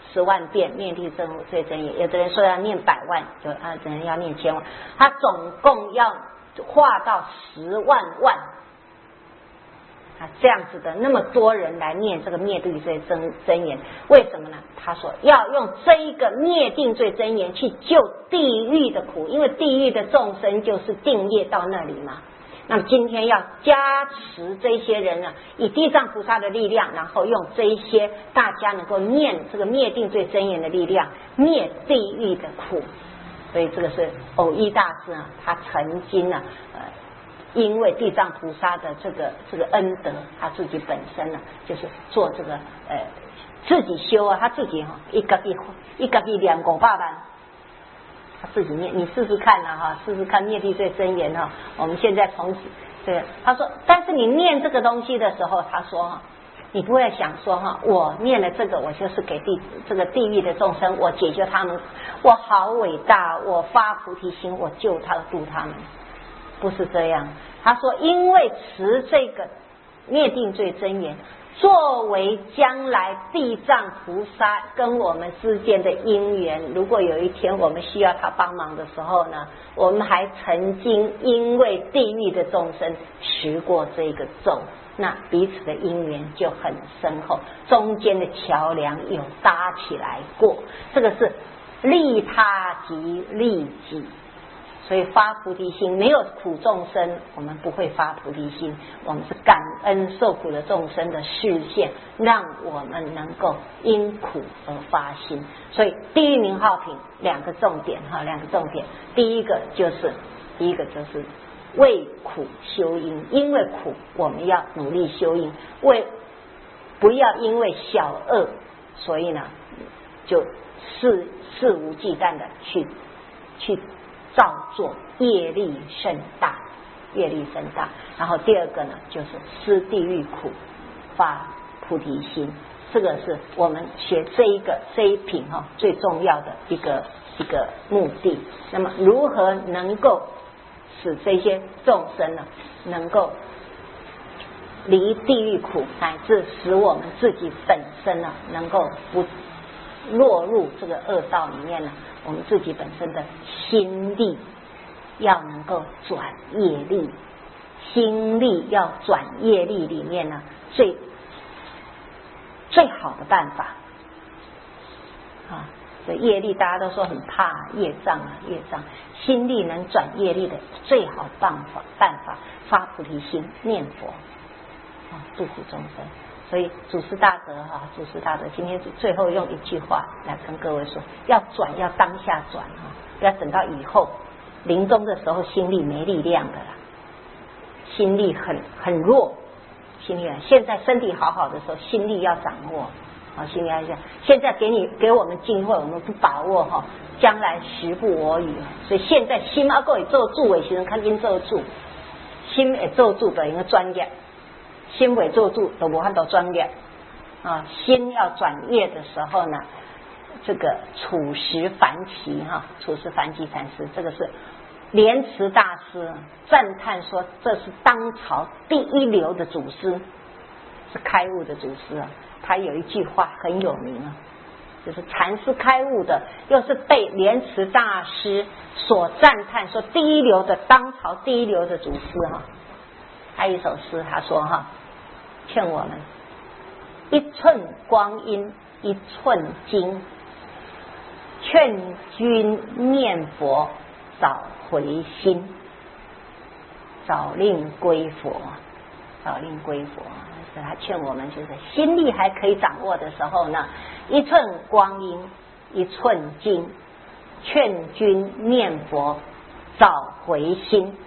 Speaker 1: 十万遍灭地罪真言，有的人说要念百万，有啊，有人要念千万，他总共要画到十万万啊，这样子的那么多人来念这个灭定罪真真言，为什么呢？他说要用这一个灭定罪真言去救地狱的苦，因为地狱的众生就是定业到那里嘛。那么今天要加持这些人呢，以地藏菩萨的力量，然后用这一些大家能够念这个灭定罪真言的力量，灭地狱的苦。所以这个是藕益大师啊，他曾经呢，呃，因为地藏菩萨的这个这个恩德，他自己本身呢，就是做这个呃自己修啊，他自己哈、哦、一个一一个一两五百万。他自己念，你试试看啊哈，试试看灭地罪真言哈。我们现在从这个，他说，但是你念这个东西的时候，他说哈，你不会想说哈，我念了这个，我就是给地这个地狱的众生，我解救他们，我好伟大，我发菩提心，我救他度他们，不是这样。他说，因为持这个灭定罪真言，作为将来地藏菩萨跟我们之间的因缘，如果有一天我们需要他帮忙的时候呢，我们还曾经因为地狱的众生持过这个咒，那彼此的因缘就很深厚，中间的桥梁有搭起来过，这个是利他即利己。所以发菩提心，没有苦众生，我们不会发菩提心，我们是感恩受苦的众生的示现，让我们能够因苦而发心。所以地狱名号品两个重点哈，两个重点，第一个就是第一个就是为苦修因，因为苦我们要努力修因，为不要因为小恶，所以呢就肆肆无忌惮的去去造作，业力甚大，业力甚大。然后第二个呢，就是施地狱苦，发菩提心，这个是我们学这一个这一品哈、哦、最重要的一个一个目的。那么如何能够使这些众生呢，能够离地狱苦，乃至使我们自己本身呢，能够不落入这个恶道里面呢？我们自己本身的心力要能够转业力，心力要转业力里面呢，最最好的办法啊，这业力大家都说很怕业障啊，业障，心力能转业力的最好的办法，办法发菩提心，念佛啊，祝福众生。所以祖师大德哈，祖师大德今天最后用一句话来跟各位说：要转要当下转哈，不要等到以后临终的时候心力没力量的啦，心力很很弱，心力现在身体好好的时候，心力要掌握啊，心力要讲，现在给你给我们机会，我们不把握哈，将来时不我与。所以现在心要够做主的时候，看紧做主，心会做主的一个专业。心未做主都无法度专业啊！心要转业的时候呢，这个处识梵耆哈，处识梵耆禅师，这个是莲池大师赞叹说，这是当朝第一流的祖师，是开悟的祖师啊。他有一句话很有名啊，就是禅师开悟的，又是被莲池大师所赞叹说第一流的，当朝第一流的祖师哈。他一首诗他说哈，劝我们一寸光阴一寸金，劝君念佛早回心，早令归佛，早令归佛。所以他劝我们就是心力还可以掌握的时候呢，一寸光阴一寸金，劝君念佛早回心。